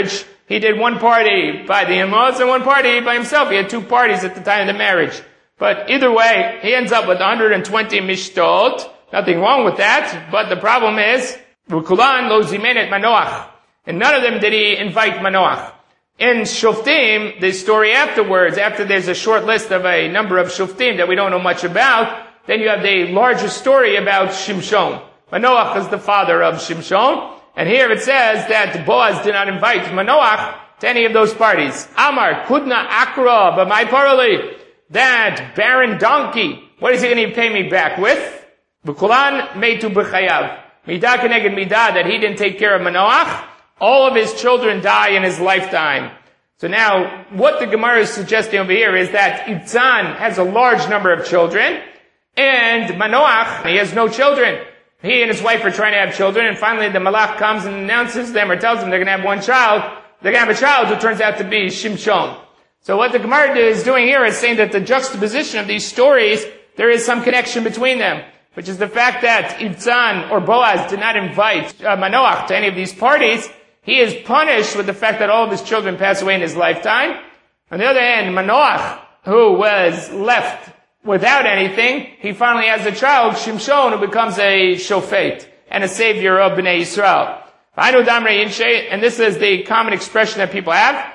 He did one party by the in-laws and one party by himself. He had 2 parties at the time of the marriage. But either way, he ends up with 120 mishtot. Nothing wrong with that. But the problem is, V'kulan lo zimen et Manoach. And none of them did he invite Manoach. In Shoftim, the story afterwards, after there's a short list of a number of Shoftim that we don't know much about, then you have the larger story about Shimshon. Manoach is the father of Shimshon. And here it says that Boaz did not invite Manoach to any of those parties. Amar, Kudna Akra, B'mai Parali. That barren donkey, what is he going to pay me back with? V'kulan meitu b'chayav. Midah keneged midah, that he didn't take care of Manoach. All of his children die in his lifetime. So now, what the Gemara is suggesting over here is that Ibzan has a large number of children, and Manoach, he has no children. He and his wife are trying to have children, and finally the Malach comes and announces them or tells them they're going to have one child. They're going to have a child who turns out to be Shimshon. So what the Gemara is doing here is saying that the juxtaposition of these stories, there is some connection between them, which is the fact that Ibzan or Boaz did not invite Manoach to any of these parties. He is punished with the fact that all of his children pass away in his lifetime. On the other hand, Manoach, who was left without anything, he finally has a child, Shimshon, who becomes a shofet and a savior of Bnei Yisrael. And this is the common expression that people have.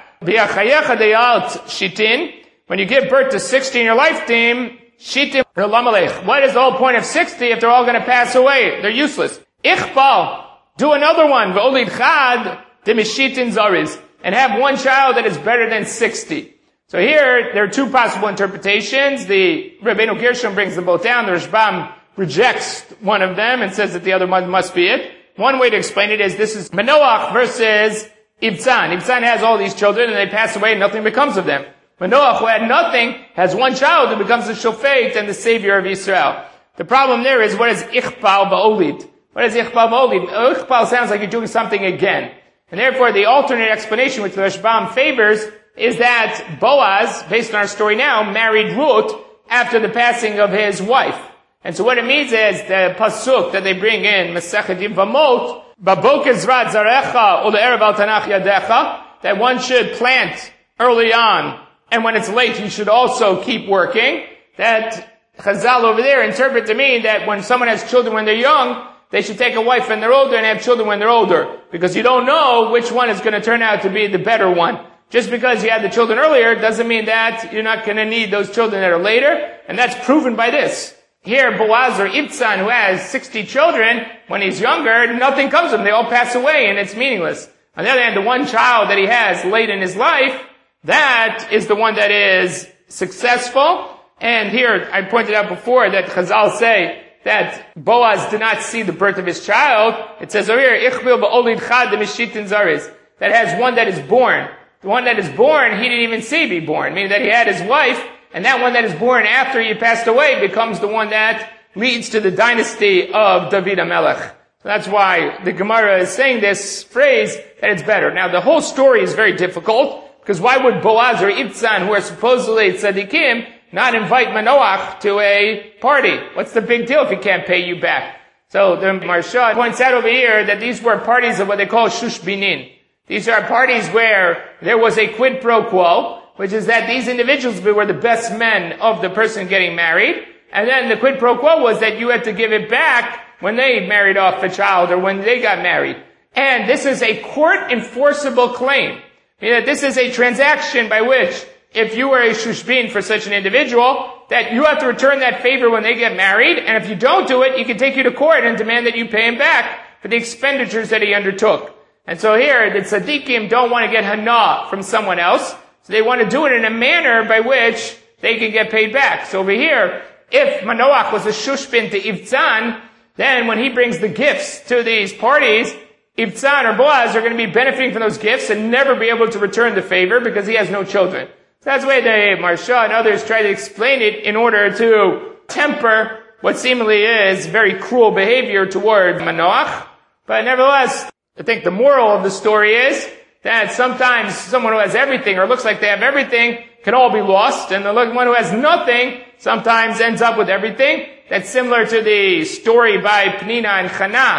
When you give birth to 60 in your lifetime, shitim lamalech. What is the whole point of 60 if they're all going to pass away? They're useless. Ichbal. Do another one. V'olid chad demishitin zariz. And have one child that is better than 60. So here, there are 2 possible interpretations. The Rabbeinu Gershom brings them both down. The Rashbam rejects one of them and says that the other one must be it. One way to explain it is this is Manoach versus Ibzan. Ibzan has all these children and they pass away and nothing becomes of them. Manoach, who had nothing, has one child who becomes the shofet and the savior of Israel. The problem there is, what is ichbal ba'olid? What is ichbal ba'olid? Ichbal sounds like you're doing something again. And therefore, the alternate explanation which the Rashbam favors is that Boaz, based on our story now, married Ruth after the passing of his wife. And so what it means is the pasuk that they bring in, Masechet Yevamot, Baboker zrat zarecha ule'erev al tanach yadecha, that one should plant early on, and when it's late, you should also keep working. That Chazal over there interpret to mean that when someone has children when they're young, they should take a wife when they're older and have children when they're older. Because you don't know which one is going to turn out to be the better one. Just because you had the children earlier doesn't mean that you're not going to need those children that are later. And that's proven by this. Here, Boaz or Ibzan, who has 60 children, when he's younger, nothing comes of them. They all pass away and it's meaningless. On the other hand, the one child that he has late in his life, that is the one that is successful. And here, I pointed out before that Chazal say that Boaz did not see the birth of his child. It says over here, Ichbil ba'olid chad demishitin zariz, that has one that is born. The one that is born, he didn't even see be born, meaning that he had his wife, and that one that is born after he passed away becomes the one that leads to the dynasty of David HaMelech. So that's why the Gemara is saying this phrase, that it's better. Now, the whole story is very difficult, because why would Boaz or Ibzan, who are supposedly tzaddikim, not invite Manoach to a party? What's the big deal if he can't pay you back? So the Marsha points out over here that these were parties of what they call shushbinin. These are parties where there was a quid pro quo, which is that these individuals were the best men of the person getting married, and then the quid pro quo was that you had to give it back when they married off the child or when they got married. And this is a court enforceable claim. Meaning that this is a transaction by which, if you were a shushbin for such an individual, that you have to return that favor when they get married, and if you don't do it, he can take you to court and demand that you pay him back for the expenditures that he undertook. And so here, the tzaddikim don't want to get hana from someone else, so they want to do it in a manner by which they can get paid back. So over here, if Manoach was a shushbin to Ibzan, then when he brings the gifts to these parties, Ibzan or Boaz are going to be benefiting from those gifts and never be able to return the favor because he has no children. So that's the way the Marsha and others try to explain it in order to temper what seemingly is very cruel behavior toward Manoach. But nevertheless, I think the moral of the story is that sometimes someone who has everything or looks like they have everything can all be lost, and the one who has nothing sometimes ends up with everything. That's similar to the story by Penina and Chana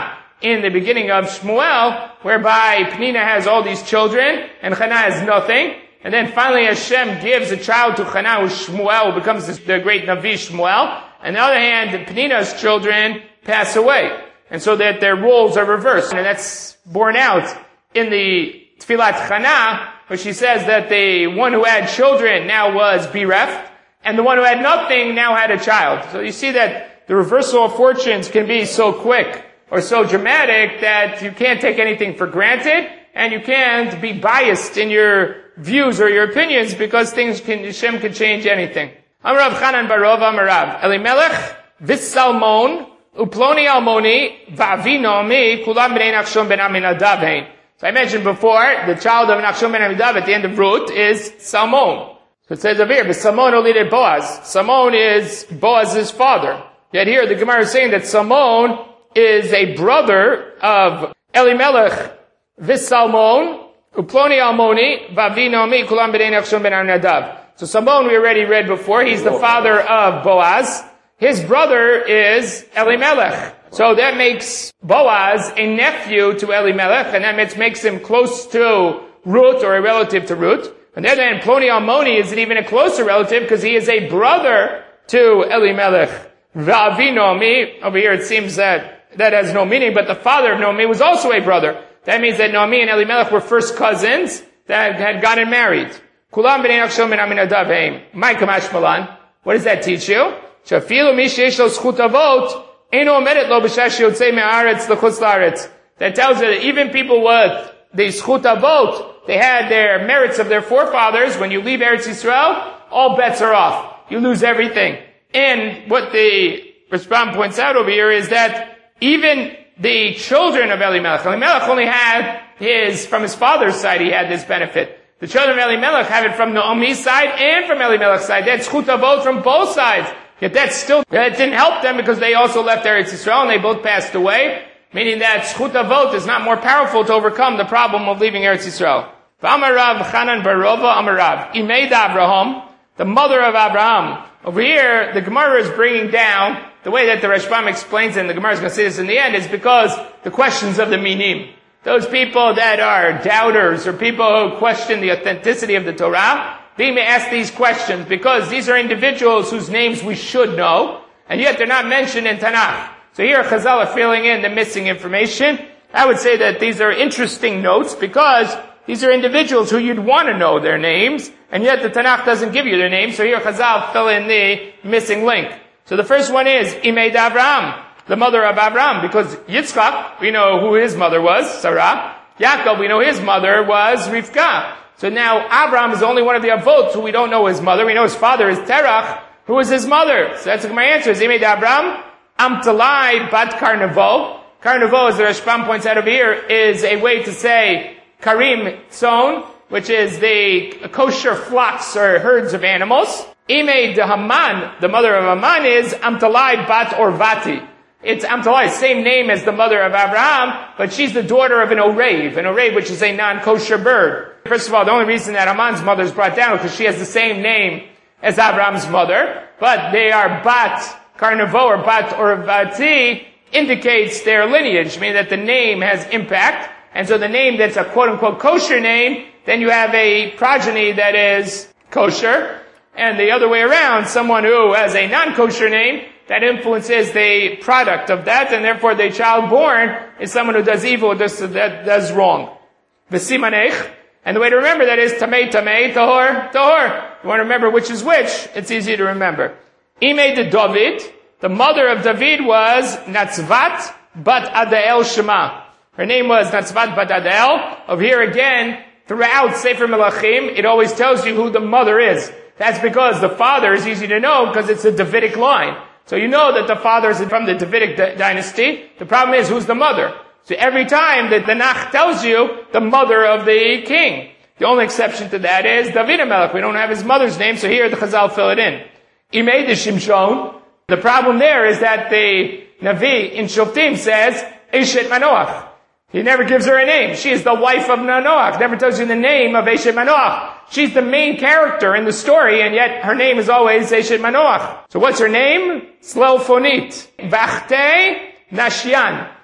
in the beginning of Shmuel, whereby Penina has all these children, and Hannah has nothing. And then finally Hashem gives a child to Hannah, who Shmuel, who becomes the great Navi Shmuel. On the other hand, Penina's children pass away. And so that their roles are reversed. And that's borne out in the Tfilat Hannah, where she says that the one who had children now was bereft, and the one who had nothing now had a child. So you see that the reversal of fortunes can be so quick or so dramatic that you can't take anything for granted, and you can't be biased in your views or your opinions, because Hashem can change anything. Amrav Chanan Barov Amarav Elimelech Vissalmon Uploni Almoni Va'avi Naomi Kulam Bnei Nachshon Ben Aminadav Hein. So I mentioned before, the child of Nachshon Ben Aminadav at the end of Ruth is Salmon. So it says over here, Salmon olided Boaz. Salmon is Boaz's father. Yet here the Gemara is saying that Salmon is a brother of Elimelech Vissalmon Uploni Almoni Va'avi Naomi Kulam Bnei Nachshon Ben Aminadav. So Salmon we already read before, he's the father of Boaz. His brother is Elimelech. So that makes Boaz a nephew to Elimelech, and that makes him close to Ruth, or a relative to Ruth. On the other hand, Ploni Almoni isn't even a closer relative, because he is a brother to Elimelech. Va'avi Naomi, over here it seems that has no meaning, but the father of Naomi was also a brother. That means that Naomi and Elimelech were first cousins that had gotten married. Kulam b'nei Nachshon ben Aminadav heim. My kamash malan. What does that teach you? Shafilu mi sheyesh lo zchut avot eino omedet lo b'shah sheyotzei me'aretz l'chutz la'aretz. That tells you that even people with the zchut avot, they had their merits of their forefathers. When you leave Eretz Yisrael, all bets are off. You lose everything. And what the Rashbam points out over here is that even the children of Elimelech only had from his father's side, he had this benefit. The children of Elimelech have it from Naomi's side and from Elimelech's side. They had zchut avot from both sides. Yet that didn't help them, because they also left Eretz Yisrael and they both passed away. Meaning that zchut avot is not more powerful to overcome the problem of leaving Eretz Yisrael. V'amarav Chanan Barova Amarav Imeid Abraham, the mother of Abraham. Over here, the Gemara is bringing down the way that the Rashbam explains it, and the Gemara is going to say this in the end, is because the questions of the minim. Those people that are doubters, or people who question the authenticity of the Torah, they may ask these questions, because these are individuals whose names we should know, and yet they're not mentioned in Tanakh. So here Chazal are filling in the missing information. I would say that these are interesting notes, because these are individuals who you'd want to know their names, and yet the Tanakh doesn't give you their names, so here Chazal fill in the missing link. So the first one is Imeid Avraham, the mother of Abraham, because Yitzchak, we know who his mother was, Sarah. Yaakov, we know his mother was Rivka. So now Abraham is the only one of the Avot who we don't know his mother. We know his father is Terach, who is his mother. So that's my answer. Is Imeid Abraham, Amtalai bat Karnavo. Karnavo, as the Rashbam points out over here, is a way to say Karim Tzon, which is the kosher flocks or herds of animals. Imeid Haman, the mother of Haman, is Amtalai bat Orvati. It's Amtalai, same name as the mother of Abraham, but she's the daughter of an orev which is a non-kosher bird. First of all, the only reason that Haman's mother is brought down is because she has the same name as Abraham's mother, but they are bat Karnavo or bat Orvati indicates their lineage, meaning that the name has impact, and so the name that's a quote-unquote kosher name, then you have a progeny that is kosher, and the other way around, someone who has a non-kosher name, that influences the product of that, and therefore the child born is someone who does evil, that does wrong. V'simanech, and the way to remember that is tamei, tahor, tahor. You want to remember which is which, it's easy to remember. Imei de David, the mother of David was Natzvat bat Adael Shema. Her name was Natzvat bat Adael. Over here again, throughout Sefer Melachim, it always tells you who the mother is. That's because the father is easy to know, because it's a Davidic line. So you know that the father is from the Davidic dynasty. The problem is, who's the mother? So every time that the Tanakh tells you the mother of the king. The only exception to that is David HaMelech. We don't have his mother's name, so here the Chazal fill it in. Imei de Shimshon. The problem there is that the Navi in Shoftim says, Eshet Manoach. He never gives her a name. She is the wife of Manoach. Never tells you the name of Eshet Manoach. She's the main character in the story, and yet her name is always Eshet Manoach. So what's her name? Slelfonit. Vachte Nashyan.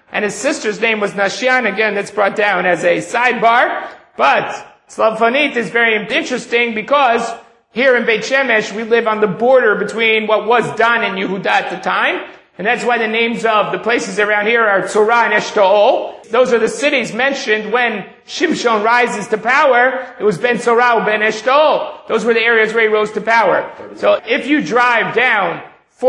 and his sister's name was Nashian. Again, that's brought down as a sidebar. But Slavfonit is very interesting because here in Beit Shemesh, we live on the border between what was Dan and Yehuda at the time. And that's why the names of the places around here are Tzorah and Eshtaol. Those are the cities mentioned when Shimshon rises to power. It was Ben Tzorah, Ben Eshtaol. Those were the areas where he rose to power. So if you drive down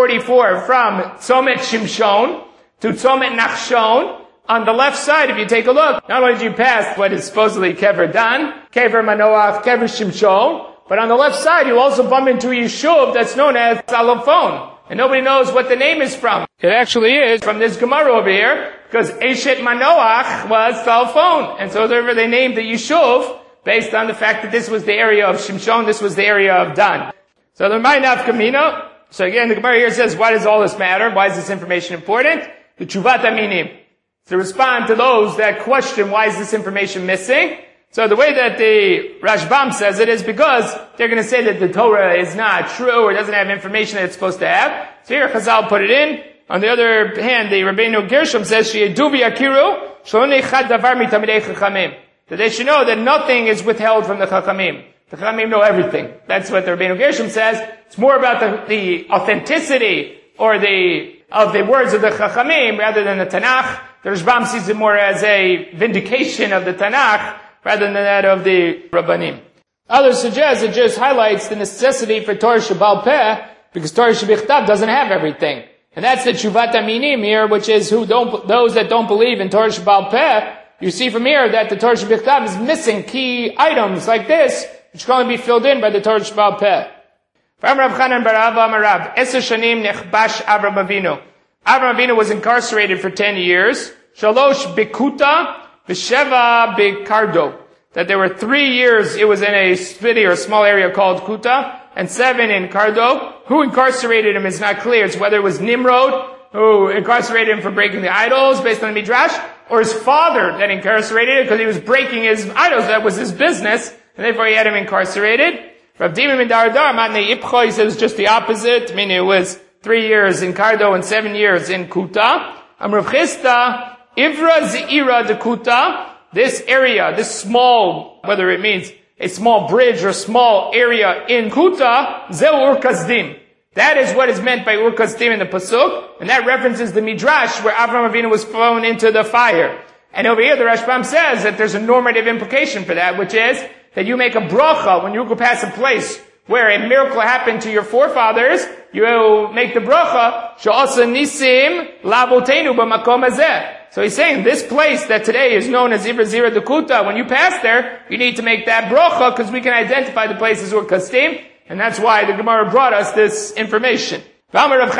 44 from Tzomet Shimshon to Tzomet Nachshon, on the left side, if you take a look, not only do you pass what is supposedly Kever Dan, Kever Manoach, Kever Shimshon, but on the left side, you'll also bump into a yeshuv that's known as Zalofon. And nobody knows what the name is from. It actually is from this Gemara over here, because Eshet Manoach was Zalofon. And so therefore they named the yeshuv based on the fact that this was the area of Shimshon, this was the area of Dan. So the Ma'inaf Kamino. So again, the Gemara here says, why does all this matter? Why is this information important? The Tshuvat Aminim. To respond to those that question, why is this information missing? So the way that the Rashbam says it is because they're going to say that the Torah is not true or doesn't have information that it's supposed to have. So here Chazal put it in. On the other hand, the Rabbeinu Gershom says, Sheyedu v'yakiru shelo neichad davar mitamidei chachamim. That they should know that nothing is withheld from the Chachamim. The Chachamim know everything. That's what the Rabbeinu Gershom says. It's more about the authenticity or of the words of the Chachamim rather than the Tanakh. The Rashbam sees it more as a vindication of the Tanakh rather than that of the Rabbanim. Others suggest it just highlights the necessity for Torah Shebal Peh, because Torah Shebichtav doesn't have everything. And that's the Tshuvat Aminim here, which is those that don't believe in Torah Shebal Peh. You see from here that the Torah Shebichtav is missing key items like this, which can only be filled in by the Torah Shebal Peh. Rav Chanan bar Abba Amar Rav, 10 shanim nechbash Avram Avinu. Avram Avinu was incarcerated for 10 years. Shalosh bikuta, v'sheva bikardo. That there were 3 years it was in a city or a small area called Kuta, and 7 in Kardo. Who incarcerated him is not clear. It's whether it was Nimrod, who incarcerated him for breaking the idols based on the Midrash, or his father that incarcerated him because he was breaking his idols. That was his business, and therefore he had him incarcerated. Rav Dima ben Dardar, Matnei Ipcho, he says it's just the opposite, meaning it was 3 years in Kardo and 7 years in Kuta. Rav Chisda, Ivra Ze'ira de Kuta, this area, this small, whether it means a small bridge or small area in Kuta, Zeu Ur Kasdim. That is what is meant by Ur Kasdim in the Pasuk, and that references the Midrash where Avraham Avinu was thrown into the fire. And over here the Rashbam says that there's a normative implication for that, which is that you make a bracha when you go past a place where a miracle happened to your forefathers, you make the bracha, She'asa Nisim Lavotenu B'makom Hazeh. So he's saying this place that today is known as Ivra Zira Dekuta, when you pass there, you need to make that bracha because we can identify the places Ur Kasdim, and that's why the Gemara brought us this information. On the day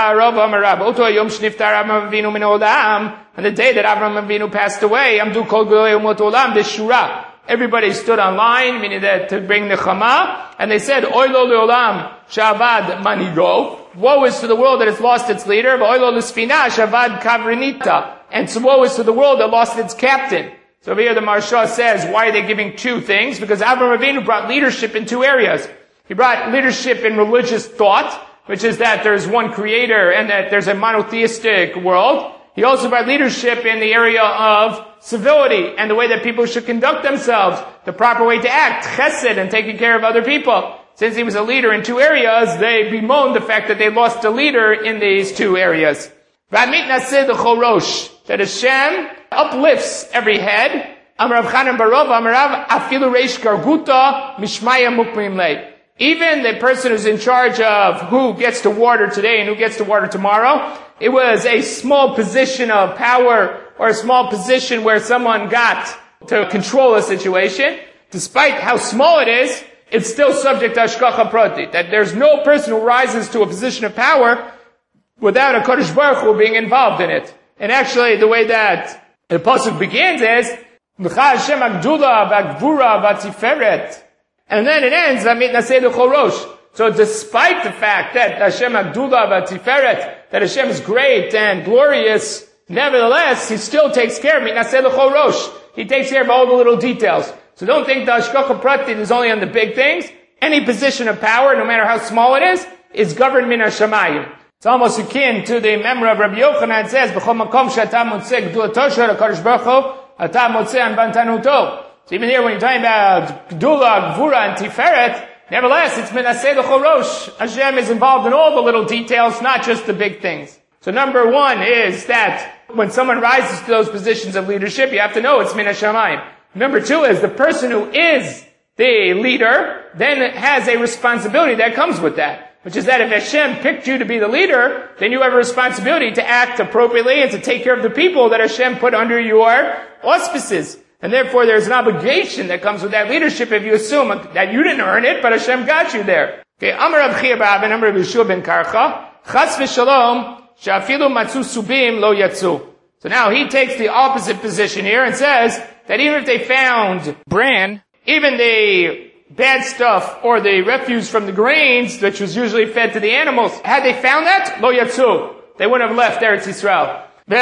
that Avraham Avinu passed away, Amdu Kol Gedolei Umot Olam, this Shura. Everybody stood online, meaning that to bring Nechama, and they said, Oy lo leolam shavad manigo. Woe is to the world that has lost its leader. Oy lo l'sfina shavad kavrinita. And so woe is to the world that lost its captain. So over here the Maharsha says, why are they giving 2 things? Because Avraham Avinu brought leadership in 2 areas. He brought leadership in religious thought, which is that there's one creator and that there's a monotheistic world. He also brought leadership in the area of civility and the way that people should conduct themselves, the proper way to act, chesed, and taking care of other people. Since he was a leader in 2 areas, they bemoaned the fact that they lost a leader in these 2 areas. That Hashem uplifts every head. Amar Rav Chanan bar Rava, Amar Rav, afilu reish garguta mishmaya mukmim lei. Even the person who's in charge of who gets to water today and who gets to water tomorrow, it was a small position of power or a small position where someone got to control a situation. Despite how small it is, it's still subject to Hashgacha Prati. That there's no person who rises to a position of power without a Kodesh Baruch Hu being involved in it. And actually, the way that the pasuk begins is, M'cha Hashem Agdula V'Agvura V'Tiferet. And then it ends, Amit Naseh L'Chol Rosh. So despite the fact that Hashem Agdula V'Tiferet, that Hashem is great and glorious, nevertheless, He still takes care of Amit Naseh L'Chol Rosh. He takes care of all the little details. So don't think the Hashgacha Pratit is only on the big things. Any position of power, no matter how small it is governed min hashamayim. It's almost akin to the memory of Rabbi Yochanan. It says, "B'chol makom she'ata motzeh gdulato shel HaKadosh Baruch Hu, ata motzeh an bantanuto." So even here, when you're talking about Gdula, Gvura, and Tiferet, nevertheless, it's Menaseh l'chol rosh. Hashem is involved in all the little details, not just the big things. So number one is that when someone rises to those positions of leadership, you have to know it's Min HaShamayim. Number two is the person who is the leader then has a responsibility that comes with that. Which is that if Hashem picked you to be the leader, then you have a responsibility to act appropriately and to take care of the people that Hashem put under your auspices. And therefore there's an obligation that comes with that leadership if you assume that you didn't earn it, but Hashem got you there. Okay, Amar Rab Chiya bar Abba, Amar Rab Yeshua ben Karcha, Chas v'shalom, she'afilu matzu subim lo yatzu. So now he takes the opposite position here and says that even if they found bran, even the bad stuff or the refuse from the grains, which was usually fed to the animals, had they found that, lo yatzu, they wouldn't have left Eretz Yisrael.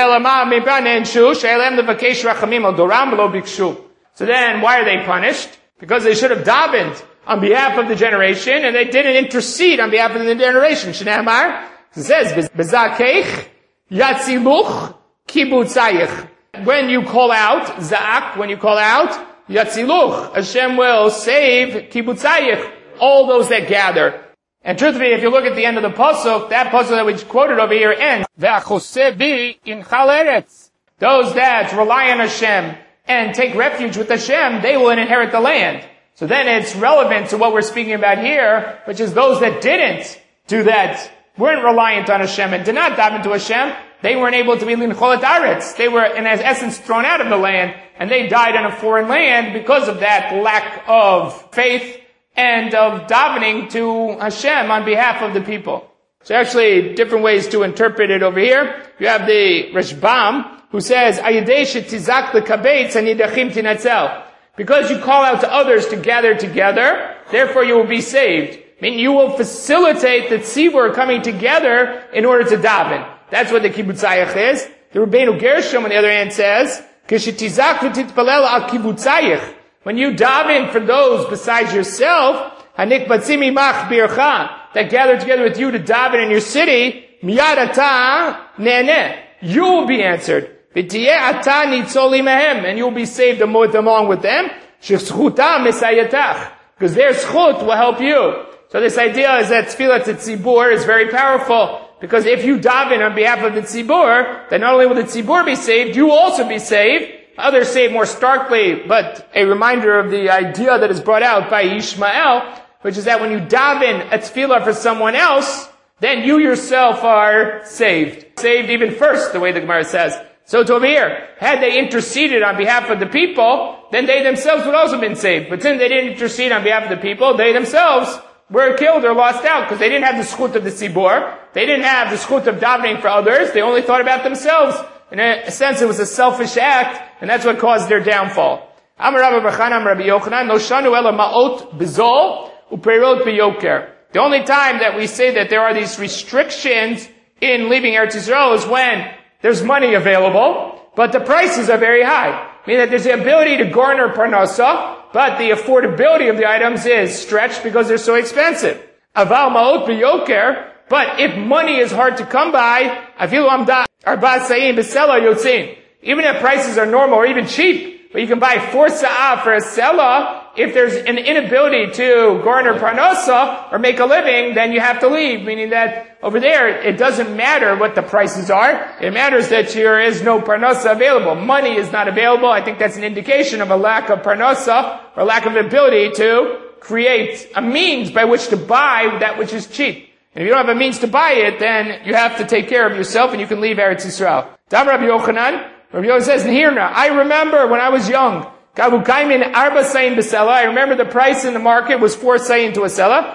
So then, why are they punished? Because they should have davened on behalf of the generation, and they didn't intercede on behalf of the generation. Shneamar, it says, Bezakeich yatziluch kibutzayich. When you call out, za'ak, when you call out, Yatziluch, Hashem will save kibutzayich, all those that gather. And truthfully, if you look at the end of the pasuk, that pasuk that we quoted over here ends, Ve'achoseh bi in chal eretz. Those that rely on Hashem and take refuge with Hashem, they will inherit the land. So then it's relevant to what we're speaking about here, which is those that didn't do that, weren't reliant on Hashem and did not dive into Hashem, they weren't able to be lincholet aretz. They were, in essence, thrown out of the land, and they died in a foreign land because of that lack of faith and of davening to Hashem on behalf of the people. So actually, different ways to interpret it over here. You have the Rashbam, who says, Ayidei shetizak lekabetz anidachim tinatzel. Because you call out to others to gather together, therefore you will be saved. Meaning you will facilitate the tzibur coming together in order to daven. That's what the kibbutzayich is. The Rabbeinu Gershom, on the other hand, says, K'shetizak v'titpalel al kibbutzayich. When you daven for those besides yourself, hanikbatzim imach bircha, that gather together with you to daven in your city, miyad ata ne'neh. You will be answered. V'tiyeh ata nitzol imahem, and you will be saved along with them. Shechzutam misayatach, because their schut will help you. So this idea is that tefillah tzibur is very powerful, because if you daven on behalf of the tzibur, then not only will the tzibur be saved, you will also be saved. Others say it more starkly, but a reminder of the idea that is brought out by Ishmael, which is that when you daven a tefillah for someone else, then you yourself are saved. Saved even first, the way the Gemara says. So it's over here. Had they interceded on behalf of the people, then they themselves would also have been saved. But since they didn't intercede on behalf of the people, they themselves were killed or lost out, because they didn't have the schut of the tzibur. They didn't have the schut of davening for others. They only thought about themselves. In a sense, it was a selfish act, and that's what caused their downfall. Amar Rabbi Bachana, Amar Rabbi Yochanan, no shanu ela ma'ot bezol uperot beyoker. The only time that we say that there are these restrictions in leaving Eretz Yisrael is when there's money available, but the prices are very high. Meaning that there's the ability to garner parnasa, but the affordability of the items is stretched because they're so expensive. Aval ma'ot beyoker, but if money is hard to come by, afilu amda arba sa'im b'sela yotzin. Even if prices are normal or even cheap, but you can buy 4 sa'ah for a sela, if there's an inability to garner parnasa or make a living, then you have to leave. Meaning that over there, it doesn't matter what the prices are. It matters that there is no parnasa available. Money is not available. I think that's an indication of a lack of parnasa or lack of ability to create a means by which to buy that which is cheap. And if you don't have a means to buy it, then you have to take care of yourself and you can leave Eretz Yisrael. Dam Rabbi Yochanan, Rabbi Yochanan says, Nehirna, I remember when I was young, I remember the price in the market was 4 sayin to a sela.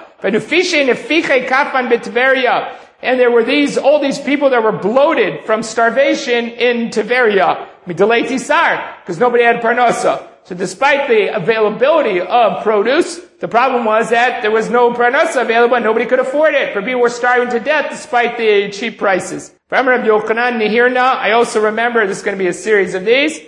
And there were all these people that were bloated from starvation in Tiberia. Because nobody had parnasa. So despite the availability of produce, the problem was that there was no parnasa available and nobody could afford it. For people were starving to death despite the cheap prices. I also remember, this is going to be a series of these,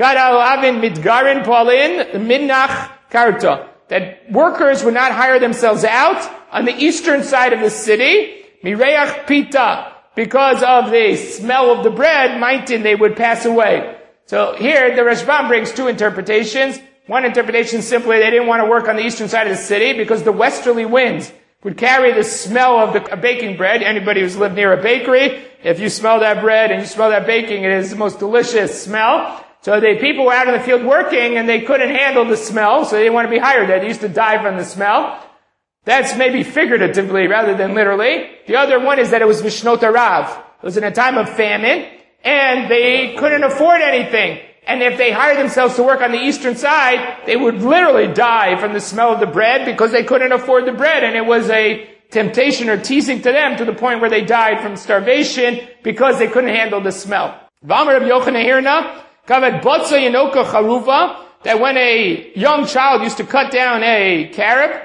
that workers would not hire themselves out on the eastern side of the city, mireach pita, because of the smell of the bread, maitin, they would pass away. So here, the Rashbam brings two interpretations. One interpretation simply they didn't want to work on the eastern side of the city because the westerly winds would carry the smell of the baking bread. Anybody who's lived near a bakery, if you smell that bread and you smell that baking, it is the most delicious smell. So the people were out in the field working and they couldn't handle the smell, so they didn't want to be hired there. They used to die from the smell. That's maybe figuratively rather than literally. The other one is that it was Mishnot Rav. It was in a time of famine, and they couldn't afford anything. And if they hired themselves to work on the eastern side, they would literally die from the smell of the bread because they couldn't afford the bread. And it was a temptation or teasing to them to the point where they died from starvation because they couldn't handle the smell. That when a young child used to cut down a carob,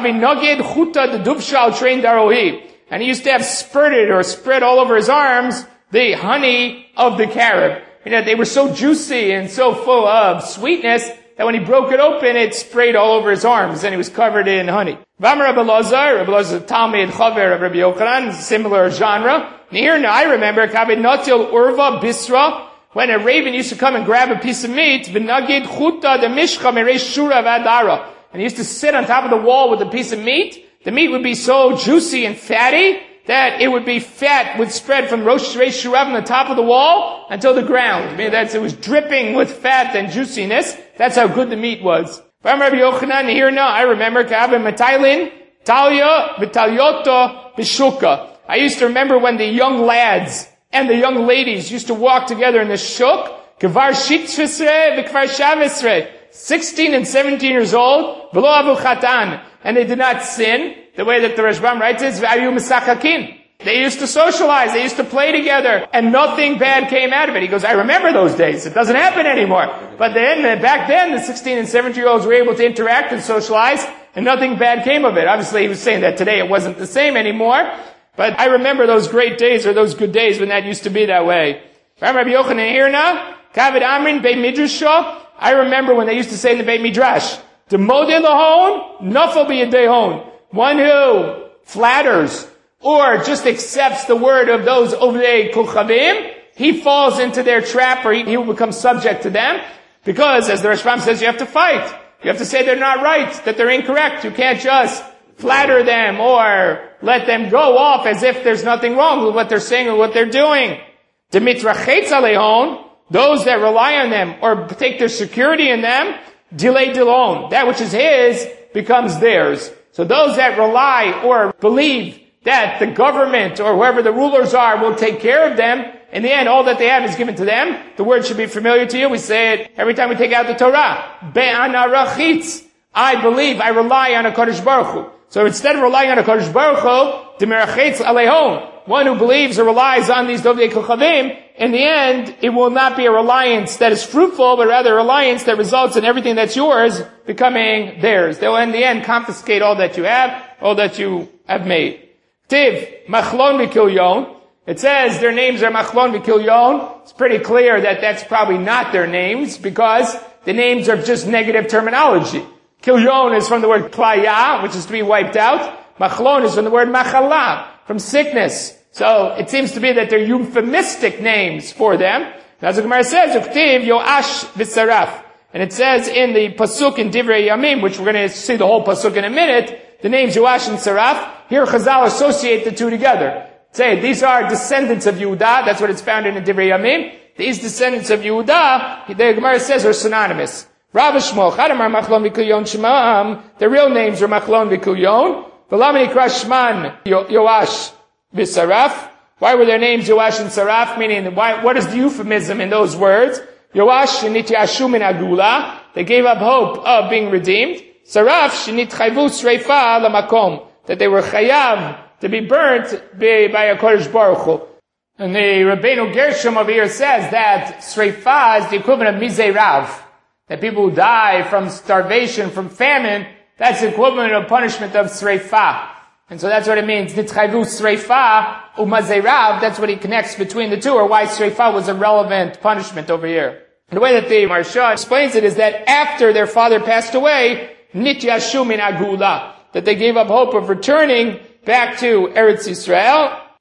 and he used to have spurted or spread all over his arms the honey of the carob. You know, they were so juicy and so full of sweetness that when he broke it open, it sprayed all over his arms and he was covered in honey. Rabbi Lazar, Talmud Chaver of Rabbi Yochanan, similar genre. I remember, Kabinotil Urva Bisra, when a raven used to come and grab a piece of meat, V'nagid Chuta the Mishcha Merei Shura Vadara, and he used to sit on top of the wall with a piece of meat. The meat would be so juicy and fatty that it would be fat would spread from Rosh Shurav on the top of the wall until the ground. I mean, it was dripping with fat and juiciness. That's how good the meat was. Rabbi Yochanan, here now, I remember, Matailin, Talia, Vitalyoto, Bishuka. I used to remember when the young lads and the young ladies used to walk together in the shuk, Kvar Shitfisre, Vikvar Shavisre, 16 and 17 years old, V'lo Avu Chatan, and they did not sin. The way that the Rashbam writes is, V'ayu Misakakin. They used to socialize, they used to play together, and nothing bad came out of it. He goes, I remember those days. It doesn't happen anymore. But then, back then, the 16 and 17-year-olds were able to interact and socialize, and nothing bad came of it. Obviously, he was saying that today it wasn't the same anymore, but I remember those great days, or those good days when that used to be that way. Rabbi Yochanan here now, Kavod Amrin Beit Midrash. I remember when they used to say in the Beit Midrash, Demodeh lahon, nafal b'yedei. One who flatters or just accepts the word of those Ovdei Kuchavim, he falls into their trap or he will become subject to them. Because, as the Rashbam says, you have to fight. You have to say they're not right, that they're incorrect. You can't just flatter them or let them go off as if there's nothing wrong with what they're saying or what they're doing. Demitrachetz alehon, those that rely on them or take their security in them, delay dilon. That which is his becomes theirs. So those that rely or believe that the government or whoever the rulers are will take care of them, in the end, all that they have is given to them. The word should be familiar to you. We say it every time we take out the Torah. Be'anarachitz. I believe, I rely on a Kodesh Baruch Hu. So instead of relying on a Kodesh Baruch Hu, Demerachetz alehon, one who believes or relies on these Dovdei Kuchavim, in the end, it will not be a reliance that is fruitful, but rather a reliance that results in everything that's yours becoming theirs. They'll in the end confiscate all that you have, all that you have made. Tiv, Machlon v'Kilyon. It says their names are Machlon v'Kilyon. It's pretty clear that that's probably not their names because the names are just negative terminology. Kilyon is from the word klaya, which is to be wiped out. Machlon is from the word machala, from sickness. So it seems to be that they're euphemistic names for them. As the Gemara says, Uktiv Yoash v'Saraf. And it says in the pasuk in Divrei Yamim, which we're going to see the whole pasuk in a minute, the names Yoash and Saraf. Here Chazal associate the two together. Say, these are descendants of Yehuda. That's what it's found in the Divrei Yamim. These descendants of Yehuda, the Gemara says, are synonymous. Rav Shmuel, Chadamar Machlon v'Kilyon Shema'am. Their real names are Machlon v'Kilyon. V'lamini Krashman Yoash v'Saraf. Why were their names Yoash and Saraf? Meaning, what is the euphemism in those words? Yoash shenitiyashu min agula. They gave up hope of being redeemed. Saraf shenitchayvu sreifa lamakom. That they were chayav to be burnt by a Kodesh Baruch Hu. And the Rabbeinu Gershom over here says that sreifa is the equivalent of mizei rav. That people who die from starvation, from famine, that's the equivalent of punishment of sreifa. And so that's what it means. Nitchayvu sreifa umazei rav. That's what he connects between the two, or why sreifa was a relevant punishment over here. And the way that the Maharsha explains it is that after their father passed away, nityashu min agula, that they gave up hope of returning back to Eretz Yisrael.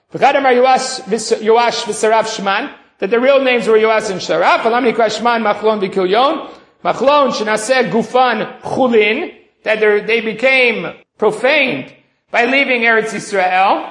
V'chadamar Yoash v'Saraf Shman, that the real names were Yoash and Sharaf. Alam nikra Shman Machlon v'Kilyon. Machlon shenaseh gufan chulin, that they became profaned by leaving Eretz Yisrael.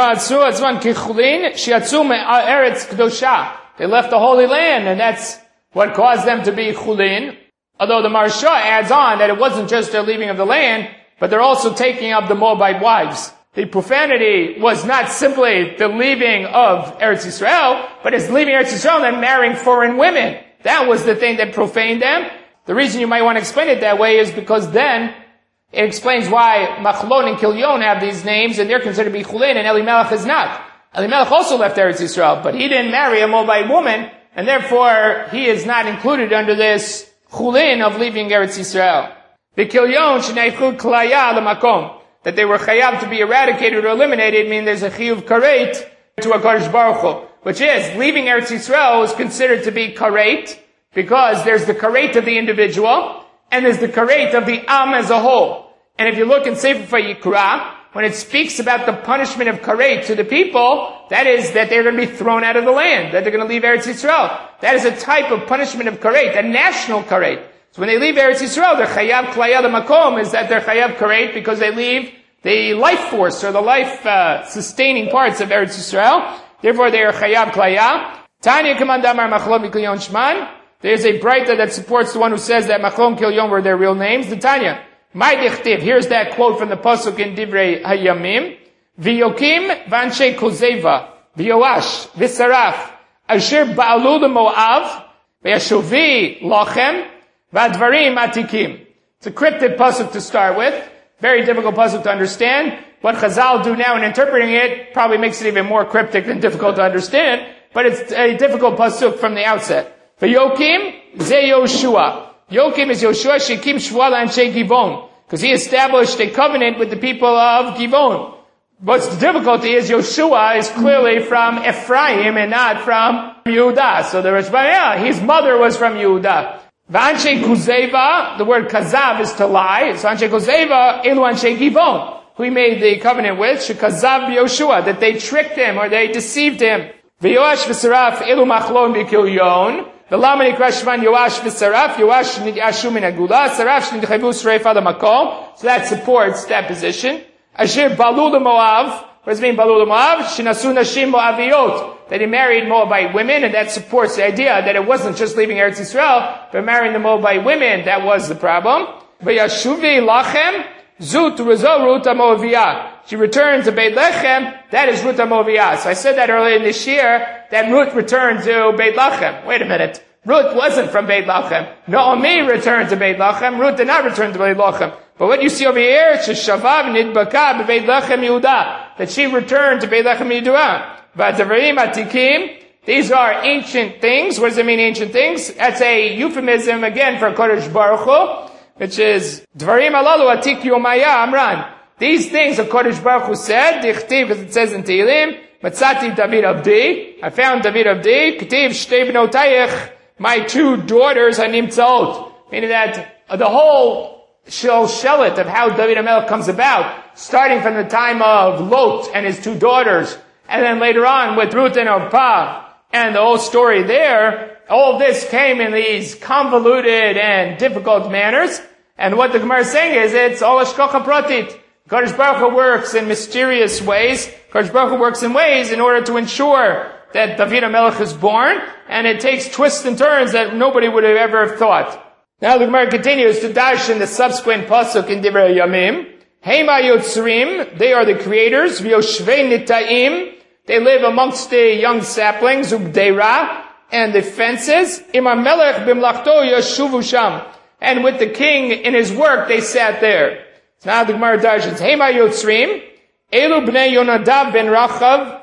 They left the Holy Land, and that's what caused them to be chulin. Although the Maharsha adds on that it wasn't just their leaving of the land, but they're also taking up the Moabite wives. The profanity was not simply the leaving of Eretz Yisrael, but it's leaving Eretz Yisrael and marrying foreign women. That was the thing that profaned them. The reason you might want to explain it that way is because then it explains why Machlon and Kilyon have these names, and they're considered to be chulin, and Elimelech is not. Elimelech also left Eretz Yisrael, but he didn't marry a Moabite woman, and therefore he is not included under this chulin of leaving Eretz Yisrael. The Kilyon sheneichud klaya l'makom, that they were chayav to be eradicated or eliminated, meaning there's a chiyuv karet to a Kadosh Baruch Hu, which is leaving Eretz Yisrael is considered to be karet because there's the karet of the individual and there's the karet of the am as a whole. And if you look in Sefer Vayikra, when it speaks about the punishment of karet to the people, that is that they're going to be thrown out of the land, that they're going to leave Eretz Yisrael. That is a type of punishment of karet, a national karet. So when they leave Eretz Yisrael, their chayav klaya makom is that they're chayav karet because they leave the life force or the life sustaining parts of Eretz Yisrael. Therefore, they are chayav klaya. Tanya Kamandamar Machlon Kilyon Shman. There's a braita that supports the one who says that Machlon Kilyon were their real names. The Tanya. My dichtiv. Here's that quote from the pasuk in Divrei Hayamim. V'yokim v'anshe kozeva v'yoash v'saraf asher ba'alu l'moav v'yashuvi lochem v'advarim atikim. It's a cryptic pasuk to start with. Very difficult pasuk to understand. What Chazal do now in interpreting it probably makes it even more cryptic and difficult to understand. But it's a difficult pasuk from the outset. V'yokim ze Yoshua. Yokim is Yoshua shekim shvuah l'anshei Givon, because he established a covenant with the people of Givon. But the difficulty is Yoshua is clearly from Ephraim and not from Yehudah. So there is, his mother was from Yehudah. V'anshe Kuzeva, the word kazav is to lie. So anshe Kuzeva, elu anshe Givon, who he made the covenant with, shekazav Yoshua, that they tricked him or they deceived him. V'yoash v'saraf, elu machlon v'kilyon. V'lama nikra shman Yoash v'saraf, Yoash nid'ashu min agula, Saraf shnidchevu sreif ad hamakom. So that supports that position. Asher balu l'moav, what does it mean balu l'moav? Shinasu nashim mo'aviyot, that he married Moabite women, and that supports the idea that it wasn't just leaving Eretz Yisrael, but marrying the Moabite women, that was the problem. V'yashuvi lachem, zut rezo Ruth HaMoaviyah. She returned to Beit Lechem, that is Ruth HaMoaviyah. So I said that earlier in this year, that Ruth returned to Beit Lechem. Wait a minute. Ruth wasn't from Beit Lechem. Naomi returned to Beit Lechem. Ruth did not return to Beit Lechem. But what you see over here, Sheshavav Nidbaka Beit Lechem Yehudah, that she returned to Beit Lechem Yehudah. V'advarim atikim, these are ancient things. What does it mean, ancient things? That's a euphemism again for Kodesh Baruch Hu, which is Dvarim alalu atik yomaya amran. These things the Kodesh Baruch Hu said, dichtiv, as it says in Tehillim, Matzati David Abdi, I found David Abdi, Ketiv shtei bnotayich, my two daughters are nimtzaot. Meaning that the whole shellet of how David HaMelech comes about, starting from the time of Lot and his two daughters, and then later on with Ruth and Orpah, and the whole story there, all of this came in these convoluted and difficult manners. And what the Gemara is saying is, it's all hashgacha pratit. Kodesh Baruch Hu works in mysterious ways. Kodesh Baruch Hu works in ways in order to ensure that David HaMelech is born, and it takes twists and turns that nobody would have ever thought. Now the Gemara continues to dash in the subsequent pasuk in Divrei Yamim. Hema Yotzrim, they are the creators. V'yoshvei nita'im, they live amongst the young saplings, Ubdeira, and the fences. Imar Melech b'mlachto yashuvu sham, and with the king in his work they sat there. So now the Gemara dashes. Hema Yotzrim, Elu bnei Yonadav ben Rachav,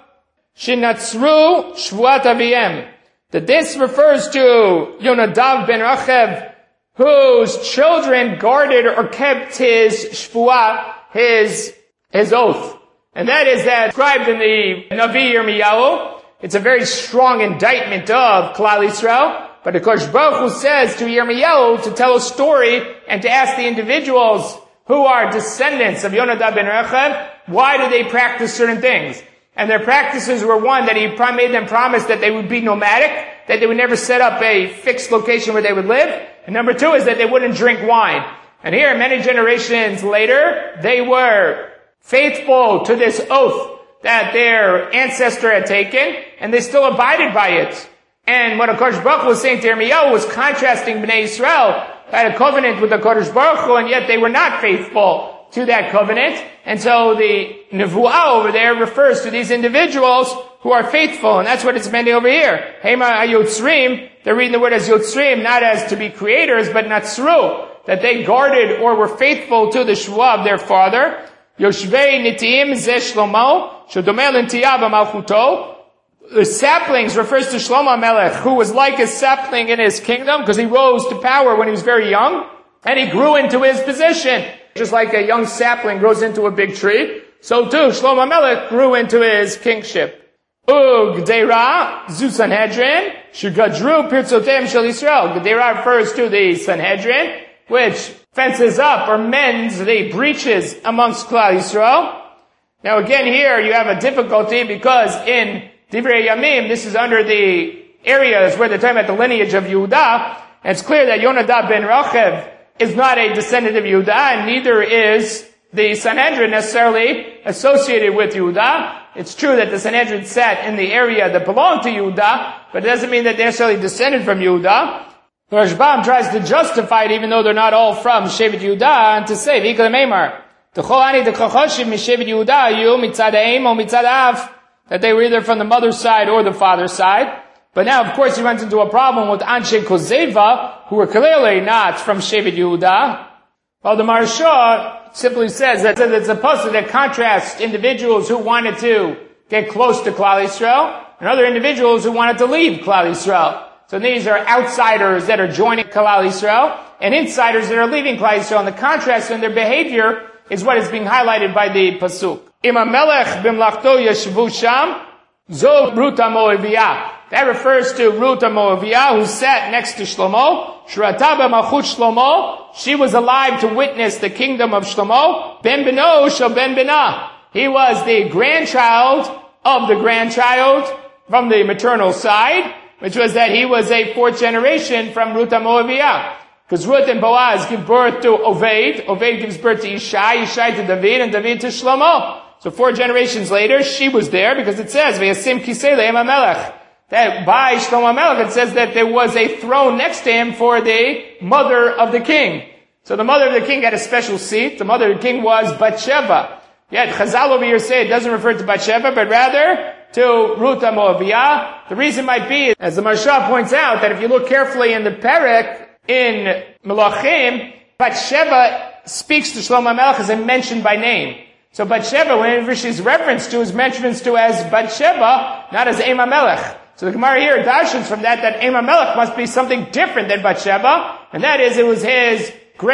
Shinatzru shvuat aviem. That this refers to Yonadav ben Rachav, whose children guarded or kept his shvuah, his oath. And that is that described in the Navi Yirmiyahu. It's a very strong indictment of Klal Yisrael. But of course Baruch Hu says to Yirmiyahu to tell a story and to ask the individuals who are descendants of Yonadav ben Rachav, why do they practice certain things? And their practices were one, that he made them promise that they would be nomadic, that they would never set up a fixed location where they would live. And number two is that they wouldn't drink wine. And here, many generations later, they were faithful to this oath that their ancestor had taken, and they still abided by it. And what HaKadosh Baruch Hu was saying to Yirmiyahu was contrasting Bnei Yisrael, who had a covenant with the HaKadosh Baruch Hu, and yet they were not faithful to that covenant. And so the Nevuah over there refers to these individuals who are faithful, and that's what it's meant over here. Hema HaYotzrim, they're reading the word as Yotzrim, not as to be creators, but Natzru, that they guarded or were faithful to the Shua of their father. Yoshvei Nitiim Zeh Shlomo, Shodomeh L'Ntiyav Malchuto. The saplings refers to Shlomo Melech, who was like a sapling in his kingdom, because he rose to power when he was very young, and he grew into his position. Just like a young sapling grows into a big tree, so too Shlomo Melech grew into his kingship. Gdeira, Zu Sanhedrin, Shugajru Pirtzotem Shel Yisrael. Gdeira refers to the Sanhedrin, which fences up or mends the breaches amongst Klal Yisrael. Now again here you have a difficulty because in Divrei Yamim, this is under the areas where they're talking about the lineage of Yehuda, and it's clear that Yonadav ben Rachev is not a descendant of Yehuda, and neither is the Sanhedrin necessarily associated with Yehuda. It's true that the Sanhedrin sat in the area that belonged to Yehuda, but it doesn't mean that they're necessarily descended from Yehuda. The Rashbam tries to justify it, even though they're not all from Shevet Yehuda, and to say, V'ikal Meimar, T'chol ani t'chochoshim mishevet Yehuda yu mitzad ha'em o mitzad ha'av, that they were either from the mother's side or the father's side. But now, of course, he runs into a problem with Anshe Kozeva, who were clearly not from Shevet Yehuda. Well, the Maharsha simply says that it's a pasuk that contrasts individuals who wanted to get close to Klal Yisrael and other individuals who wanted to leave Klal Yisrael. So these are outsiders that are joining Klal Yisrael and insiders that are leaving Klal Yisrael. And the contrast in their behavior is what is being highlighted by the pasuk. Ima melech b'mlachto yeshvu sham, zo Ruta Moaviyah. That refers to Ruta Moaviyah, who sat next to Shlomo. Shirata b'malchut Shlomo. She was alive to witness the kingdom of Shlomo. Ben beno shel ben benah. He was the grandchild of the grandchild from the maternal side, which was that he was a fourth generation from Ruta Moaviyah. Because Ruth and Boaz give birth to Oved. Oved gives birth to Yishai, Yishai to David, and David to Shlomo. So 4 generations later, she was there, because it says, V'yasim kisei le'em HaMelech. That by Shlomo HaMelech, it says that there was a throne next to him for the mother of the king. So the mother of the king had a special seat. The mother of the king was Bathsheba. Yet Chazal over here say it doesn't refer to Bathsheba, but rather to Ruth Moaviyah. The reason might be, as the Maharsha points out, that if you look carefully in the Perek, in Melachim, Bathsheba speaks to Shlomo HaMelech as mentioned by name. So Bathsheba, whenever she's referenced to, is mentioned to as Bathsheba, not as Em HaMelech. So the Gemara here darshans from that Em HaMelech must be something different than Bathsheba, and that is, it was his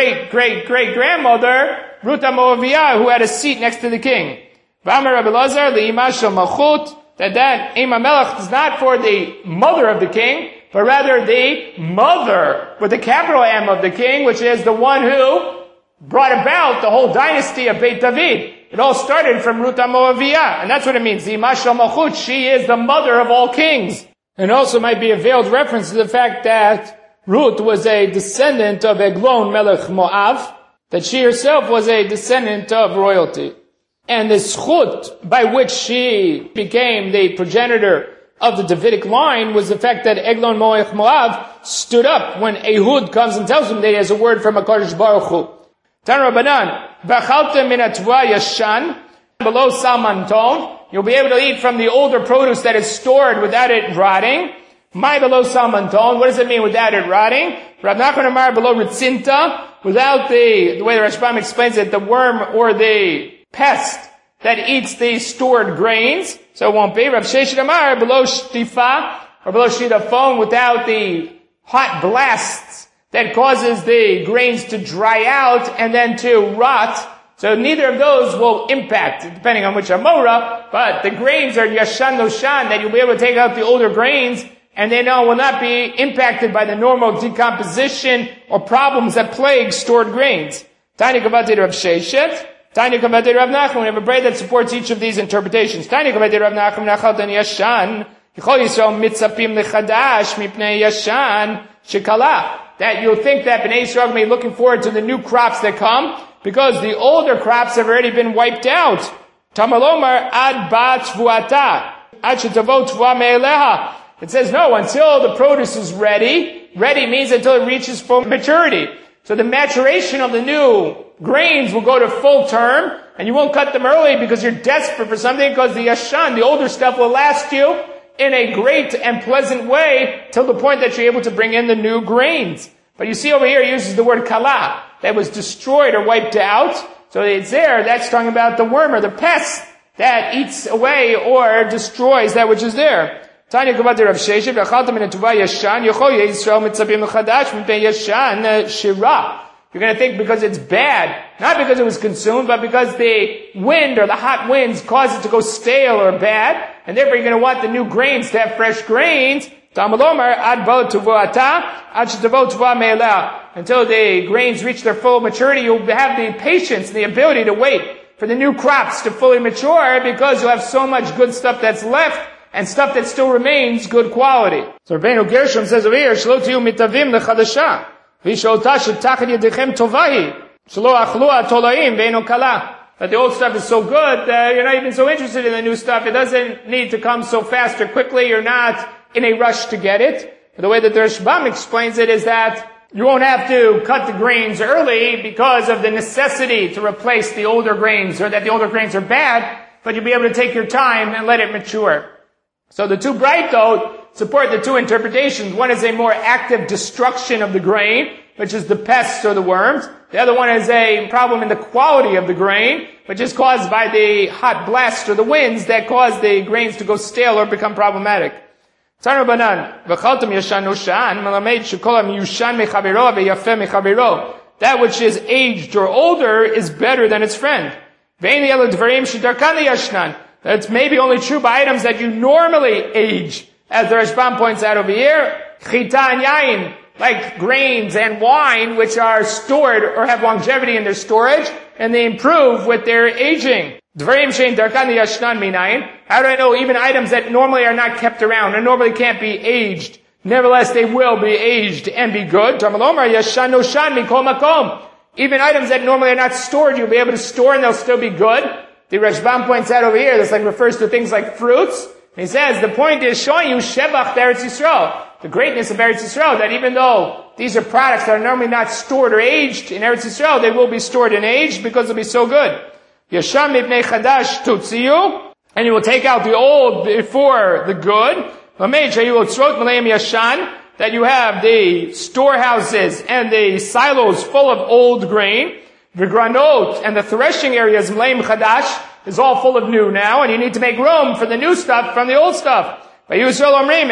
great-great-great-grandmother, Ruth Moaviyah, who had a seat next to the king. V'amar Rabbi Elazar, L'ima shel malchut, that Em HaMelech is not for the mother of the king, but rather the mother, with the capital M of the king, which is the one who brought about the whole dynasty of Beit David. It all started from Ruth Moaviyah, and that's what it means. L'ima shel malchut, she is the mother of all kings. And also might be a veiled reference to the fact that Ruth was a descendant of Eglon Melech Moav, that she herself was a descendant of royalty. And the schut by which she became the progenitor of the Davidic line was the fact that Eglon Melech Moav stood up when Ehud comes and tells him that he has a word from HaKadosh Baruch Hu. Tan Rabbanan, B'achaltem min atva yashan, below salmanton, you'll be able to eat from the older produce that is stored without it rotting. My below salmanton, what does it mean without it rotting? Rav Nachman Amar below ritzinta, without the way the Rashbam explains it, the worm or the pest that eats the stored grains. So it won't be. Rav Sheshet Amar below shtifa, or below shidafon, without the hot blasts that causes the grains to dry out and then to rot. So neither of those will impact, depending on which Amora, but the grains are yashan noshan, that you'll be able to take out the older grains, and they will not be impacted by the normal decomposition or problems that plague stored grains. Tani Kavati Rav Sheshet, Tanya Kavati Rav Nachman, we have a braid that supports each of these interpretations. Tanya Kavati Rav Nachman, Nachaltan Yashan, Yichol Yisrael Mitzapim Lechadash, Mipnei Yashan, Shekala. That you'll think that Bnei Yisrael may be looking forward to the new crops that come, because the older crops have already been wiped out. Tamalomar ad bat vuata, ad shetavot tva me'eleha. It says no, until the produce is ready. Ready means until it reaches full maturity. So the maturation of the new grains will go to full term, and you won't cut them early because you're desperate for something, because the yashan, the older stuff, will last you in a great and pleasant way till the point that you're able to bring in the new grains. But you see over here, it uses the word kala, that was destroyed or wiped out. So it's there, that's talking about the worm or the pest that eats away or destroys that which is there. Tanya Kavati Rav Sheshet, v'achaltam min tuva yashan, yochol Yisrael mitzapim l'chadash, mipnei yashan shira. You're going to think because it's bad, not because it was consumed, but because the wind or the hot winds cause it to go stale or bad, and therefore you're going to want the new grains to have fresh grains. Tamalomar ad bo tuvuata, ad shetavot tva me'ela. Until the grains reach their full maturity, you'll have the patience and the ability to wait for the new crops to fully mature, because you'll have so much good stuff that's left and stuff that still remains good quality. So Rabbeinu Gershom says over here, Shelo tiyu mitavim lechadasha, v'sholta shetachad yedechem tovahi, shelo achlua tolaim ve'eno kala. But the old stuff is so good that you're not even so interested in the new stuff. It doesn't need to come so fast or quickly. You're not in a rush to get it. But the way that the Rashbam explains it is that you won't have to cut the grains early because of the necessity to replace the older grains, or that the older grains are bad, but you'll be able to take your time and let it mature. So the two Braitot support the two interpretations. One is a more active destruction of the grain, which is the pests or the worms. The other one is a problem in the quality of the grain, which is caused by the hot blast or the winds that cause the grains to go stale or become problematic. That which is aged or older is better than its friend. That's maybe only true by items that you normally age. As the Rashbam points out over here, chita and yain, like grains and wine, which are stored or have longevity in their storage, and they improve with their aging. How do I know even items that normally are not kept around and normally can't be aged, nevertheless they will be aged and be good? Even items that normally are not stored, you'll be able to store and they'll still be good. The Rashbam points out over here, this refers to things like fruits. He says the point is showing you Shevach Eretz Yisrael, the greatness of Eretz Yisrael, that even though these are products that are normally not stored or aged in Eretz Yisrael, they will be stored and aged because they'll be so good. Yasham mipnei chadash tutziyu, and you will take out the old before the good. That you have the storehouses and the silos full of old grain. The granot and the threshing areas, mleim chadash, is all full of new now, and you need to make room for the new stuff from the old stuff. How are we going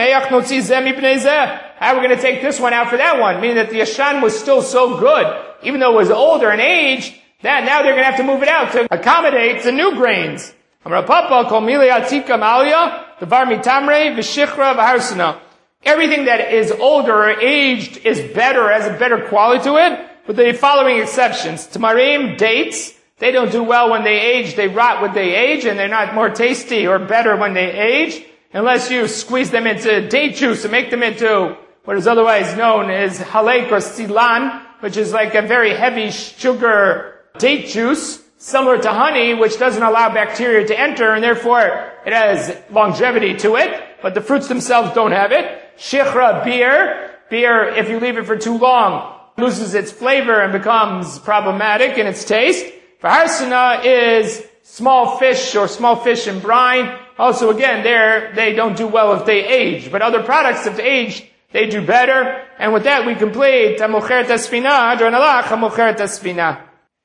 to take this one out for that one? Meaning that the yashan was still so good, even though it was older and aged, that now they're going to have to move it out to accommodate the new grains. Everything that is older or aged is better, has a better quality to it, with the following exceptions. Tamarim, dates, they don't do well when they age, they rot when they age, and they're not more tasty or better when they age, unless you squeeze them into date juice and make them into what is otherwise known as halek or silan, which is like a very heavy sugar date juice, similar to honey, which doesn't allow bacteria to enter, and therefore it has longevity to it, but the fruits themselves don't have it. Shichra, beer, if you leave it for too long, loses its flavor and becomes problematic in its taste. Vaharsana is small fish or small fish in brine. Also, again, they don't do well if they age, but other products, if they age, they do better. And with that, we complete Mocheret Hasfina, Adron Alach, Mocheret Hasfina.